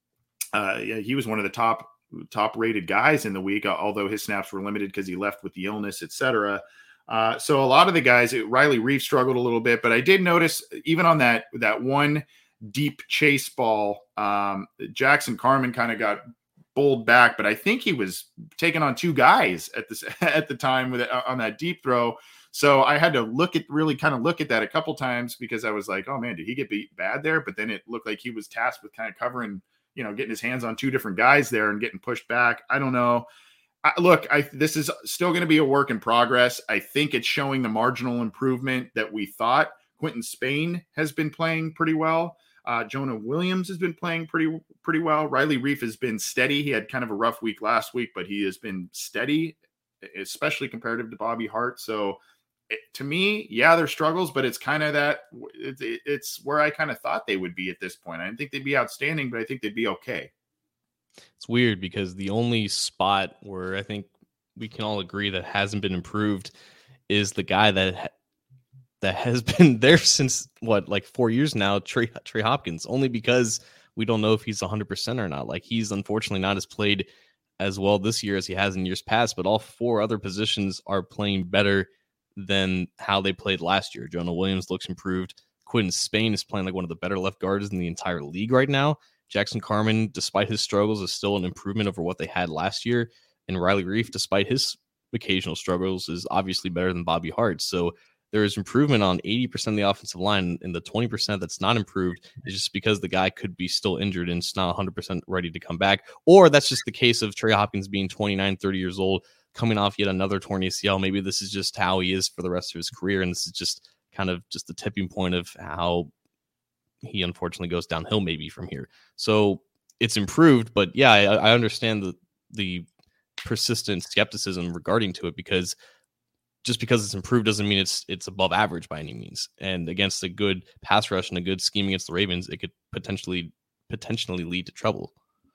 uh, yeah, he was one of the top top rated guys in the week, although his snaps were limited because he left with the illness, et cetera. Uh, so a lot of the guys, Riley Reef struggled a little bit, but I did notice even on that, that one deep chase ball, um, Jackson Carman kind of got bowled back, but I think he was taking on two guys at this, at the time with on that deep throw. So I had to look at really kind of look at that a couple times because I was like, oh man, did he get beat bad there? But then it looked like he was tasked with kind of covering, you know, getting his hands on two different guys there and getting pushed back. I don't know. I, look, I, this is still going to be a work in progress. I think it's showing the marginal improvement that we thought. Quentin Spain has been playing pretty well. Uh, Jonah Williams has been playing pretty, pretty well. Riley Reef has been steady. He had kind of a rough week last week, but he has been steady, especially comparative to Bobby Hart. So it, to me, yeah, there's struggles, but it's kind of that it, it, it's where I kind of thought they would be at this point. I didn't think they'd be outstanding, but I think they'd be okay. It's weird because the only spot where I think we can all agree that hasn't been improved is the guy that that has been there since what, like four years now, Trey, Trey Hopkins, only because we don't know if he's one hundred percent or not. Like, he's unfortunately not as played as well this year as he has in years past, but all four other positions are playing better than how they played last year. Jonah Williams looks improved. Quentin Spain is playing like one of the better left guards in the entire league right now. Jackson Carman, despite his struggles, is still an improvement over what they had last year. And Riley Reef, despite his occasional struggles, is obviously better than Bobby Hart. So there is improvement on eighty percent of the offensive line, and the twenty percent that's not improved is just because the guy could be still injured and it's not one hundred percent ready to come back. Or that's just the case of Trey Hopkins being twenty-nine, thirty years old, coming off yet another torn A C L. Maybe this is just how he is for the rest of his career, and this is just kind of just the tipping point of how he unfortunately goes downhill maybe from here. So it's improved, but yeah, I, I understand the the persistent skepticism regarding to it, because just because it's improved doesn't mean it's it's above average by any means. And against a good pass rush and a good scheme against the Ravens, it could potentially potentially lead to trouble.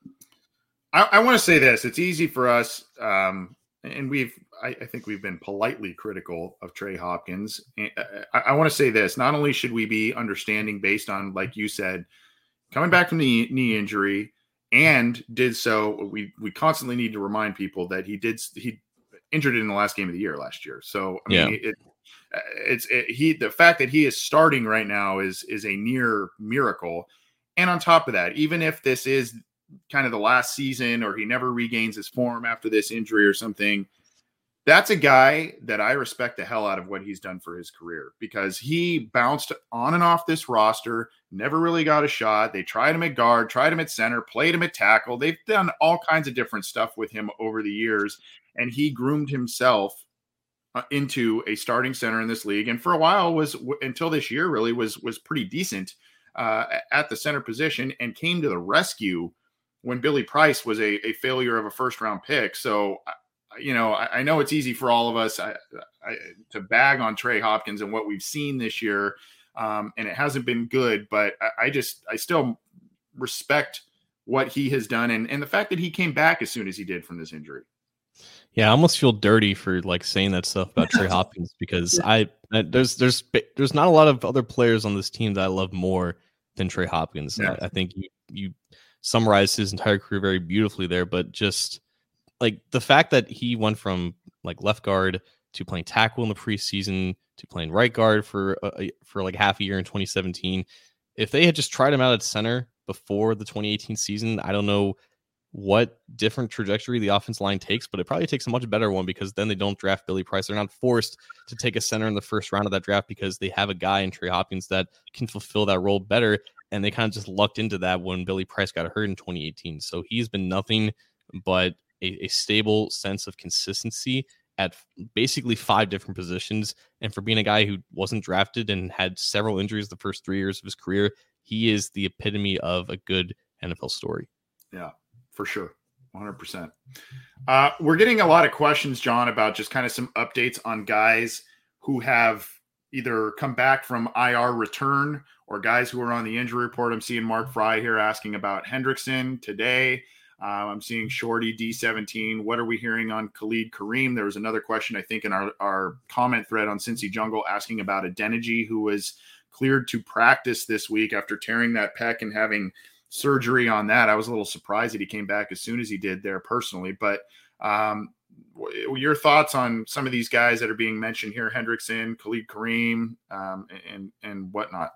I, I want to say this. It's easy for us, um, and we've I, I think we've been politely critical of Trey Hopkins. I, I want to say this. Not only should we be understanding based on, like you said, coming back from the knee injury, and did so, we we constantly need to remind people that he did he injured it in the last game of the year last year. So I mean, yeah. it, it's it, he the fact that he is starting right now is is a near miracle. And on top of that, even if this is kind of the last season or he never regains his form after this injury or something, that's a guy that I respect the hell out of what he's done for his career, because he bounced on and off this roster, never really got a shot. They tried him at guard, tried him at center, played him at tackle. They've done all kinds of different stuff with him over the years, and he groomed himself into a starting center in this league. And for a while was, until this year really, was, was pretty decent uh, at the center position, and came to the rescue when Billy Price was a, a failure of a first round pick. So, you know, I, I know it's easy for all of us I, I, to bag on Trey Hopkins and what we've seen this year. Um, and it hasn't been good, but I, I just, I still respect what he has done. And, and the fact that he came back as soon as he did from this injury. Yeah, I almost feel dirty for like saying that stuff about Trey Hopkins, because I, I there's there's there's not a lot of other players on this team that I love more than Trey Hopkins. Yeah. I, I think you you summarized his entire career very beautifully there, but just like the fact that he went from like left guard to playing tackle in the preseason to playing right guard for a, for like half a year in twenty seventeen. If they had just tried him out at center before the twenty eighteen season, I don't know what different trajectory the offensive line takes, but it probably takes a much better one, because then they don't draft Billy Price. They're not forced to take a center in the first round of that draft because they have a guy in Trey Hopkins that can fulfill that role better. And they kind of just lucked into that when Billy Price got hurt in twenty eighteen. So he's been nothing but a, a stable sense of consistency at basically five different positions. And for being a guy who wasn't drafted and had several injuries the first three years of his career, he is the epitome of a good N F L story. Yeah, for sure. one hundred percent. Uh, we're getting a lot of questions, John, about just kind of some updates on guys who have either come back from I R return or guys who are on the injury report. I'm seeing Mark Fry here asking about Hendrickson today. Uh, I'm seeing Shorty D seventeen. What are we hearing on Khalid Kareem? There was another question, I think, in our, our comment thread on Cincy Jungle asking about Adeniji, who was cleared to practice this week after tearing that pec and having surgery on that. I was a little surprised that he came back as soon as he did there personally. But um, your thoughts on some of these guys that are being mentioned here, Hendrickson, Khalid Kareem, um, and, and whatnot?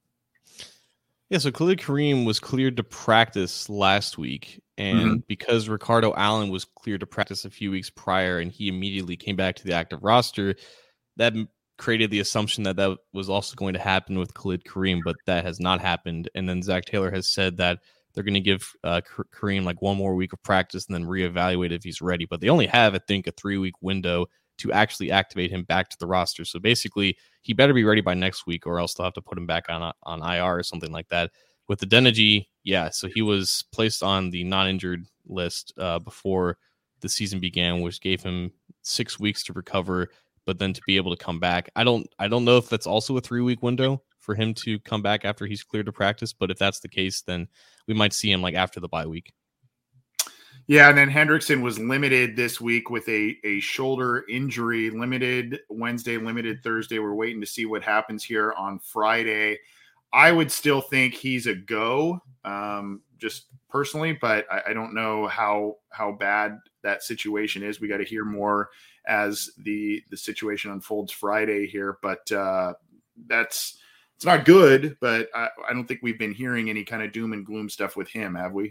Yeah, so Khalid Kareem was cleared to practice last week, and mm-hmm. because Ricardo Allen was cleared to practice a few weeks prior and he immediately came back to the active roster, that created the assumption that that was also going to happen with Khalid Kareem, but that has not happened. And then Zach Taylor has said that they're going to give uh, Kareem like one more week of practice and then reevaluate if he's ready. But they only have, I think, a three-week window to actually activate him back to the roster. So basically, he better be ready by next week, or else they'll have to put him back on on I R or something like that. With the Adeniji, yeah, so he was placed on the non-injured list uh, before the season began, which gave him six weeks to recover, but then to be able to come back. I don't I don't know if that's also a three-week window for him to come back after he's cleared to practice, but if that's the case, then we might see him like after the bye week. Yeah, and then Hendrickson was limited this week with a, a shoulder injury, limited Wednesday, limited Thursday. We're waiting to see what happens here on Friday. I would still think he's a go, um, just personally, but I, I don't know how how bad that situation is. We got to hear more as the the situation unfolds Friday here, but uh, that's it's not good. But I, I don't think we've been hearing any kind of doom and gloom stuff with him, have we?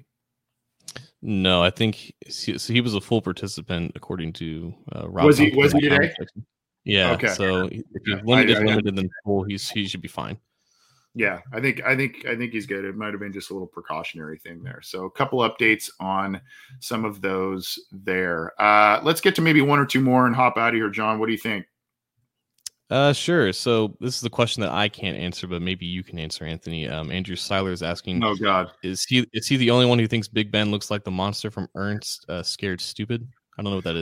No, I think he, so he was a full participant according to uh, Rob. Was he? Was he today? Yeah. Okay. So if he's limited, I, I, limited, then full, he's he should be fine. Yeah, I think I think I think he's good. It might have been just a little precautionary thing there. So a couple updates on some of those there. Uh, let's get to maybe one or two more and hop out of here, John. What do you think? Uh, sure. So this is the question that I can't answer, but maybe you can answer, Anthony. Um, Andrew Seiler is asking, "Oh God, is he is he the only one who thinks Big Ben looks like the monster from Ernst uh, Scared Stupid?" I don't know what that is.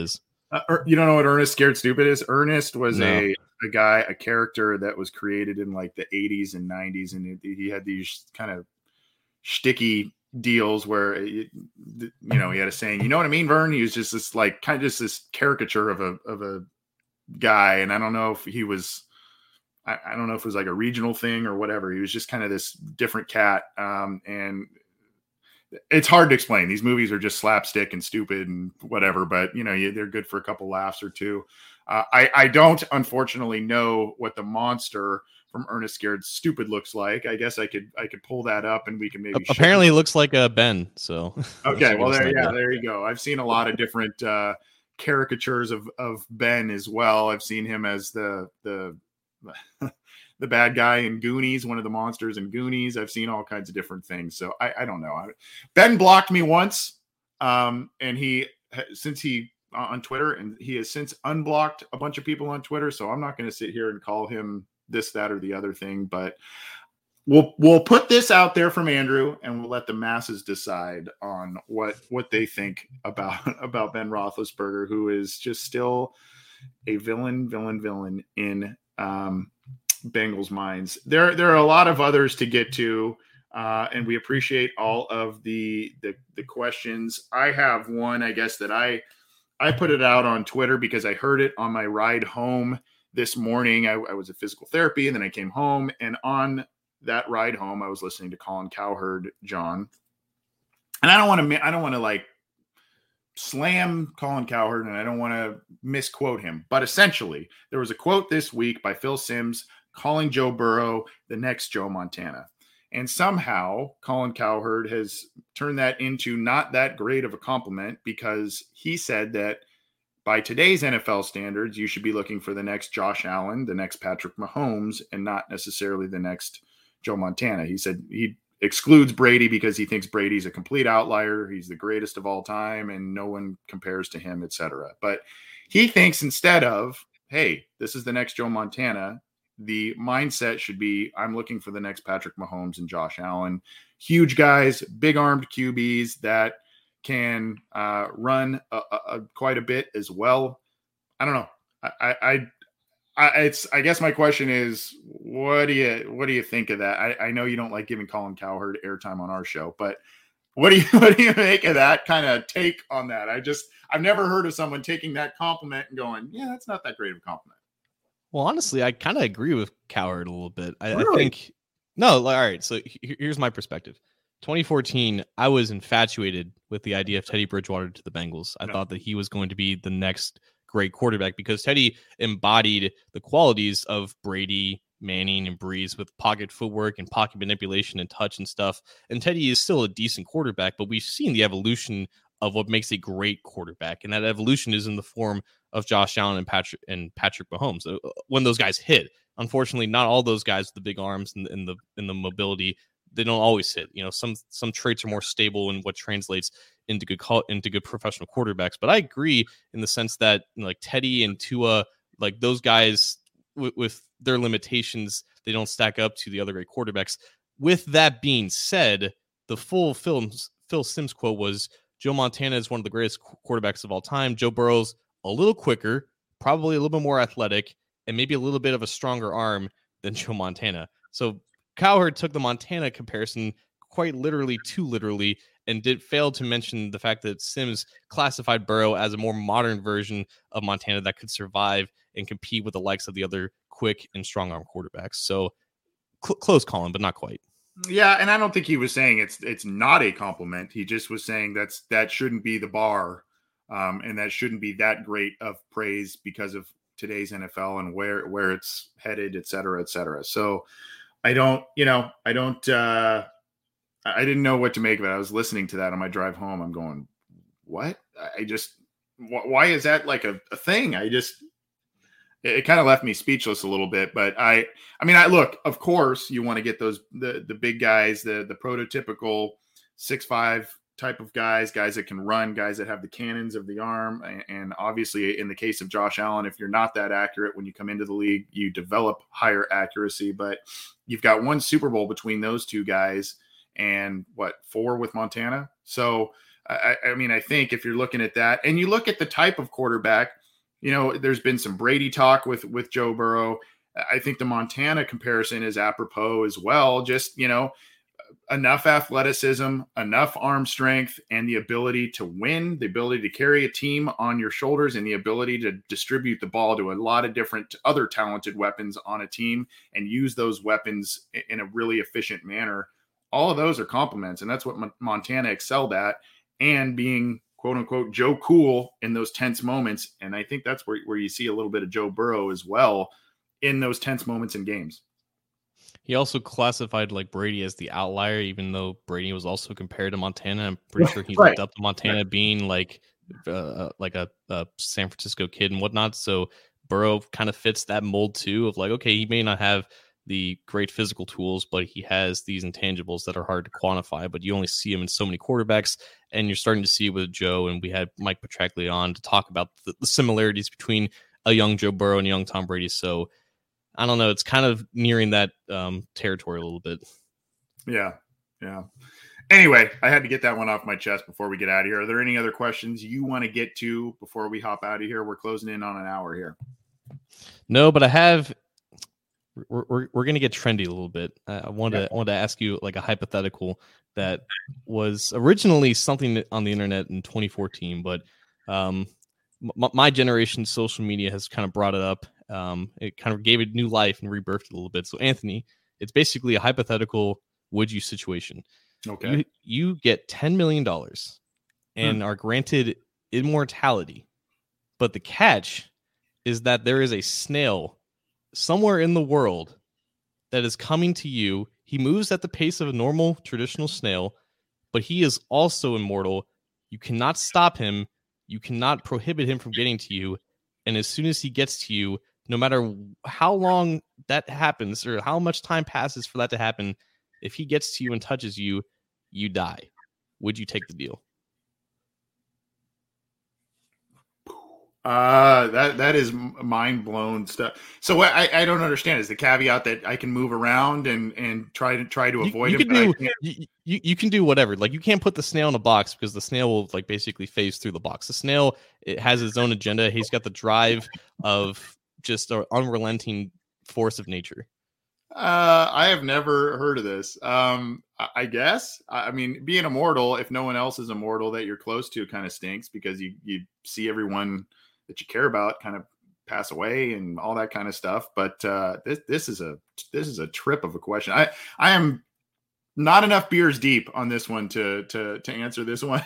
Uh, er, you don't know what Ernest Scared Stupid is? Ernest was No. a, a guy, a character that was created in like the eighties and nineties. And he, he had these kind of shticky deals where, it, you know, he had a saying, you know what I mean, Vern? He was just this like kind of just this caricature of a, of a guy. And I don't know if he was, I, I don't know if it was like a regional thing or whatever. He was just kind of this different cat. Um, and it's hard to explain. These movies are just slapstick and stupid and whatever, but you know, you, they're good for a couple laughs or two. Uh, I, I don't unfortunately know what the monster from Ernest Scared Stupid looks like. I guess I could, I could pull that up and we can maybe. Apparently it looks like a Ben. So, okay. Well, there, yeah, there you go. I've seen a lot of different uh, caricatures of, of Ben as well. I've seen him as the, the, the bad guy in Goonies, one of the monsters in Goonies. I've seen all kinds of different things. So I, I don't know. I, Ben blocked me once. Um, and he, since he uh, on Twitter, and he has since unblocked a bunch of people on Twitter. So I'm not going to sit here and call him this, that, or the other thing, but we'll, we'll put this out there from Andrew and we'll let the masses decide on what, what they think about, about Ben Roethlisberger, who is just still a villain, villain, villain in, um, Bengals minds. There, there are a lot of others to get to, uh, and we appreciate all of the, the the questions. I have one, I guess, that I I put it out on Twitter because I heard it on my ride home this morning. I, I was at physical therapy, and then I came home, and on that ride home, I was listening to Colin Cowherd, John, and I don't want to, I don't want to like slam Colin Cowherd, and I don't want to misquote him, but essentially, there was a quote this week by Phil Simms calling Joe Burrow the next Joe Montana. And somehow Colin Cowherd has turned that into not that great of a compliment, because he said that by today's N F L standards, you should be looking for the next Josh Allen, the next Patrick Mahomes, and not necessarily the next Joe Montana. He said he excludes Brady because he thinks Brady's a complete outlier. He's the greatest of all time and no one compares to him, et cetera. But he thinks instead of, hey, this is the next Joe Montana, the mindset should be, I'm looking for the next Patrick Mahomes and Josh Allen. Huge guys, big armed Q Bs that can uh, run a, a, a quite a bit as well. I don't know. I, I, I, it's, I guess my question is, what do you, what do you think of that? I, I know you don't like giving Colin Cowherd airtime on our show, but what do you, what do you make of that kind of take on that? I just, I've never heard of someone taking that compliment and going, yeah, that's not that great of a compliment. Well, honestly, I kind of agree with Cowherd a little bit. I, really? I think, no, all right. So here's my perspective. twenty fourteen, I was infatuated with the idea of Teddy Bridgewater to the Bengals. I no. thought that he was going to be the next great quarterback because Teddy embodied the qualities of Brady, Manning, and Breeze with pocket footwork and pocket manipulation and touch and stuff. And Teddy is still a decent quarterback, but we've seen the evolution of what makes a great quarterback. And that evolution is in the form of Josh Allen and Patrick and Patrick Mahomes. So when those guys hit, unfortunately, not all those guys with the big arms and, and the and the mobility, they don't always hit. You know, some some traits are more stable in what translates into good into good professional quarterbacks. But I agree in the sense that, you know, like Teddy and Tua, like those guys w- with their limitations, they don't stack up to the other great quarterbacks. With that being said, the full Phil, Phil Simms quote was, Joe Montana is one of the greatest quarterbacks of all time. Joe Burrow's a little quicker, probably a little bit more athletic, and maybe a little bit of a stronger arm than Joe Montana. So Cowherd took the Montana comparison quite literally, too literally, and did fail to mention the fact that Simms classified Burrow as a more modern version of Montana that could survive and compete with the likes of the other quick and strong arm quarterbacks. So cl- close Colin, but not quite. Yeah, and I don't think he was saying it's it's not a compliment. He just was saying that's that shouldn't be the bar, um, and that shouldn't be that great of praise because of today's N F L and where where it's headed, et cetera, et cetera. So I don't, you know, I don't, uh, I didn't know what to make of it. I was listening to that on my drive home. I'm going, what? I just, wh- why is that like a, a thing? I just, it, it kind of left me speechless a little bit, but I, I mean, I look, of course you want to get those, the, the big guys, the, the prototypical six, five type of guys, guys that can run, guys that have the cannons of the arm. And, and obviously in the case of Josh Allen, if you're not that accurate when you come into the league, you develop higher accuracy, but you've got one Super Bowl between those two guys and what, four with Montana. So I, I mean, I think if you're looking at that and you look at the type of quarterback, you know, there's been some Brady talk with, with Joe Burrow. I think the Montana comparison is apropos as well. Just, you know, enough athleticism, enough arm strength, and the ability to win, the ability to carry a team on your shoulders, and the ability to distribute the ball to a lot of different other talented weapons on a team and use those weapons in a really efficient manner. All of those are compliments, and that's what Montana excelled at, and being quote unquote Joe Cool in those tense moments. And I think that's where, where you see a little bit of Joe Burrow as well in those tense moments in games. He also classified like Brady as the outlier, even though Brady was also compared to Montana. I'm pretty sure he right. looked up to Montana right. being like uh, like a, a San Francisco kid and whatnot. So Burrow kind of fits that mold too of like, okay, he may not have the great physical tools, but he has these intangibles that are hard to quantify, but you only see him in so many quarterbacks. And you're starting to see it with Joe. And we had Mike Petraglia on to talk about the, the similarities between a young Joe Burrow and a young Tom Brady. So I don't know. It's kind of nearing that um, territory a little bit. Yeah. Yeah. Anyway, I had to get that one off my chest before we get out of here. Are there any other questions you want to get to before we hop out of here? We're closing in on an hour here. No, but I have, we're, we're, we're going to get trendy a little bit. I wanted, yeah. to, I wanted to ask you like a hypothetical that was originally something on the internet in twenty fourteen, but um, m- my generation's social media has kind of brought it up. Um, it kind of gave it new life and rebirthed it a little bit. So Anthony, it's basically a hypothetical would you situation. Okay. You, you get ten million dollars and hmm. are granted immortality. But the catch is that there is a snail somewhere in the world that is coming to you. He moves at the pace of a normal traditional snail, but he is also immortal. You cannot stop him. You cannot prohibit him from getting to you. And as soon as he gets to you, no matter how long that happens or how much time passes for that to happen, if he gets to you and touches you, you die. Would you take the deal? Uh, that that is mind blown stuff. So what I, I don't understand is the caveat that I can move around and, and try to try to avoid you, you him. Can do, you, you, you can do whatever. Like you can't put the snail in a box because the snail will like basically phase through the box. The snail, it has its own agenda. He's got the drive of just an unrelenting force of nature. Uh, I have never heard of this. Um, I, I guess. I mean, being immortal, if no one else is immortal that you're close to, kind of stinks because you you see everyone that you care about kind of pass away and all that kind of stuff. But uh, this this is a this is a trip of a question. I I am not enough beers deep on this one to to to answer this one.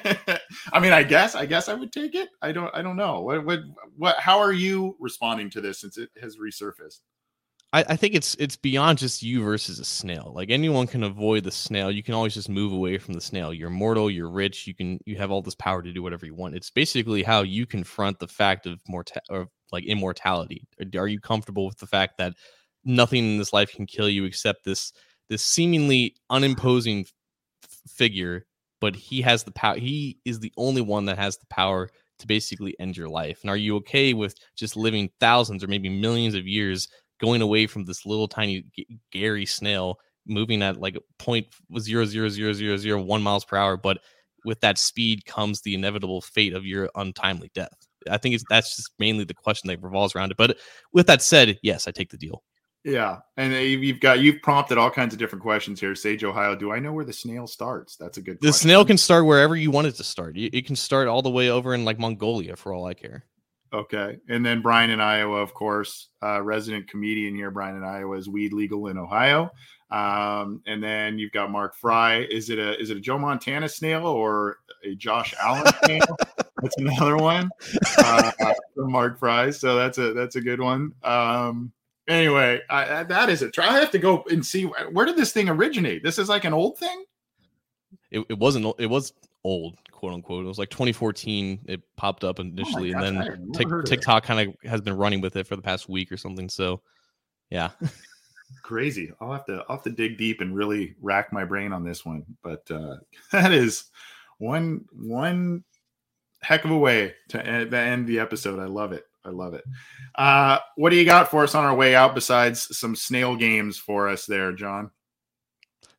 I mean, I guess I guess I would take it. I don't I don't know. What what what? How are you responding to this since it has resurfaced? I, I think it's it's beyond just you versus a snail. Like anyone can avoid the snail. You can always just move away from the snail. You're mortal. You're rich. You can you have all this power to do whatever you want. It's basically how you confront the fact of morta- or like immortality. Are you comfortable with the fact that nothing in this life can kill you except this this seemingly unimposing f- figure, but he has the power. He is the only one that has the power to basically end your life. And are you okay with just living thousands or maybe millions of years going away from this little tiny g- Gary snail moving at like point zero zero zero zero zero one miles per hour, but with that speed comes the inevitable fate of your untimely death? I think it's that's just mainly the question that revolves around it. But with that said, yes, I take the deal. Yeah, and you've got you've prompted all kinds of different questions here. Sage Ohio, do I know where the snail starts? That's a good the question. Snail can start wherever you want it to start. It can start all the way over in like Mongolia for all I care. Okay. And then Brian in Iowa, of course, uh, resident comedian here. Brian in Iowa is weed legal in Ohio. Um, and then you've got Mark Fry. Is it a is it a Joe Montana snail or a Josh Allen snail? That's another one. Uh, from Mark Fry. So that's a that's a good one. Um, anyway, I, that is a try. I have to go and see where did this thing originate? This is like an old thing. It, it wasn't. It was old, quote unquote. It was like twenty fourteen. It popped up initially, oh and then Tik, TikTok kind of has been running with it for the past week or something. So, yeah, crazy. I'll have to I'll have to dig deep and really rack my brain on this one. But uh, that is one one heck of a way to end, to end the episode. I love it. I love it. Uh, what do you got for us on our way out besides some snail games for us there, John?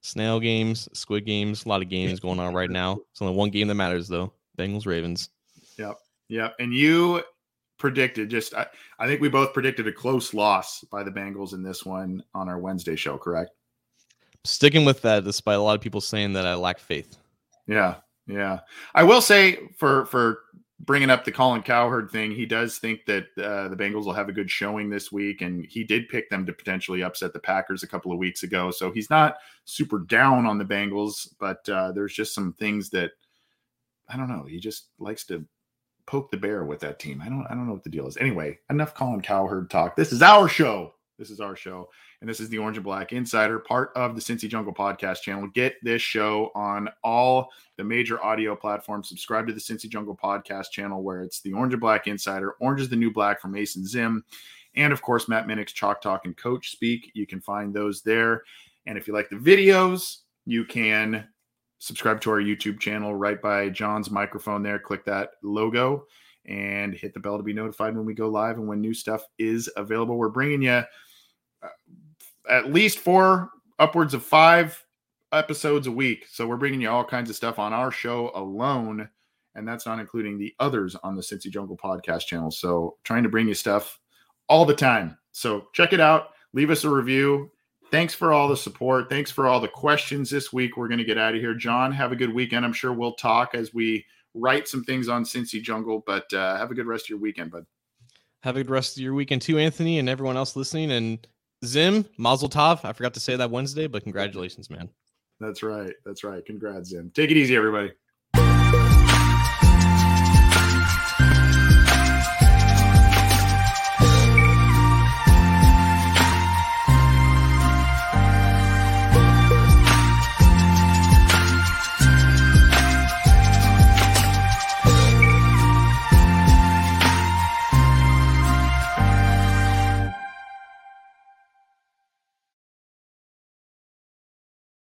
Snail games, Squid Games, a lot of games going on right now. It's only one game that matters, though. Bengals, Ravens. Yep. Yep. And you predicted just, I, I think we both predicted a close loss by the Bengals in this one on our Wednesday show, correct? Sticking with that, despite a lot of people saying that I lack faith. Yeah. Yeah. I will say for, for bringing up the Colin Cowherd thing, he does think that uh, the Bengals will have a good showing this week. And he did pick them to potentially upset the Packers a couple of weeks ago. So he's not super down on the Bengals, but uh, there's just some things that, I don't know. He just likes to poke the bear with that team. I don't I don't know what the deal is. Anyway, enough Colin Cowherd talk. This is our show. This is our show. And this is the Orange and Black Insider, part of the Cincy Jungle podcast channel. Get this show on all the major audio platforms. Subscribe to the Cincy Jungle podcast channel, where it's the Orange and Black Insider. Orange is the New Black from Mason Zim. And, of course, Matt Minnick's Chalk Talk and Coach Speak. You can find those there. And if you like the videos, you can subscribe to our YouTube channel right by John's microphone there. Click that logo and hit the bell to be notified when we go live and when new stuff is available. We're bringing you at least four, upwards of five episodes a week. So we're bringing you all kinds of stuff on our show alone, and that's not including the others on the Cincy Jungle podcast channel. So trying to bring you stuff all the time. So check it out. Leave us a review. Thanks for all the support. Thanks for all the questions this week. We're going to get out of here. John, have a good weekend. I'm sure we'll talk as we write some things on Cincy Jungle, but uh, have a good rest of your weekend, bud. Have a good rest of your weekend too, Anthony, and everyone else listening. And Zim, Mazel Tov. I forgot to say that Wednesday, but congratulations, man. That's right. That's right. Congrats, Zim. Take it easy, everybody.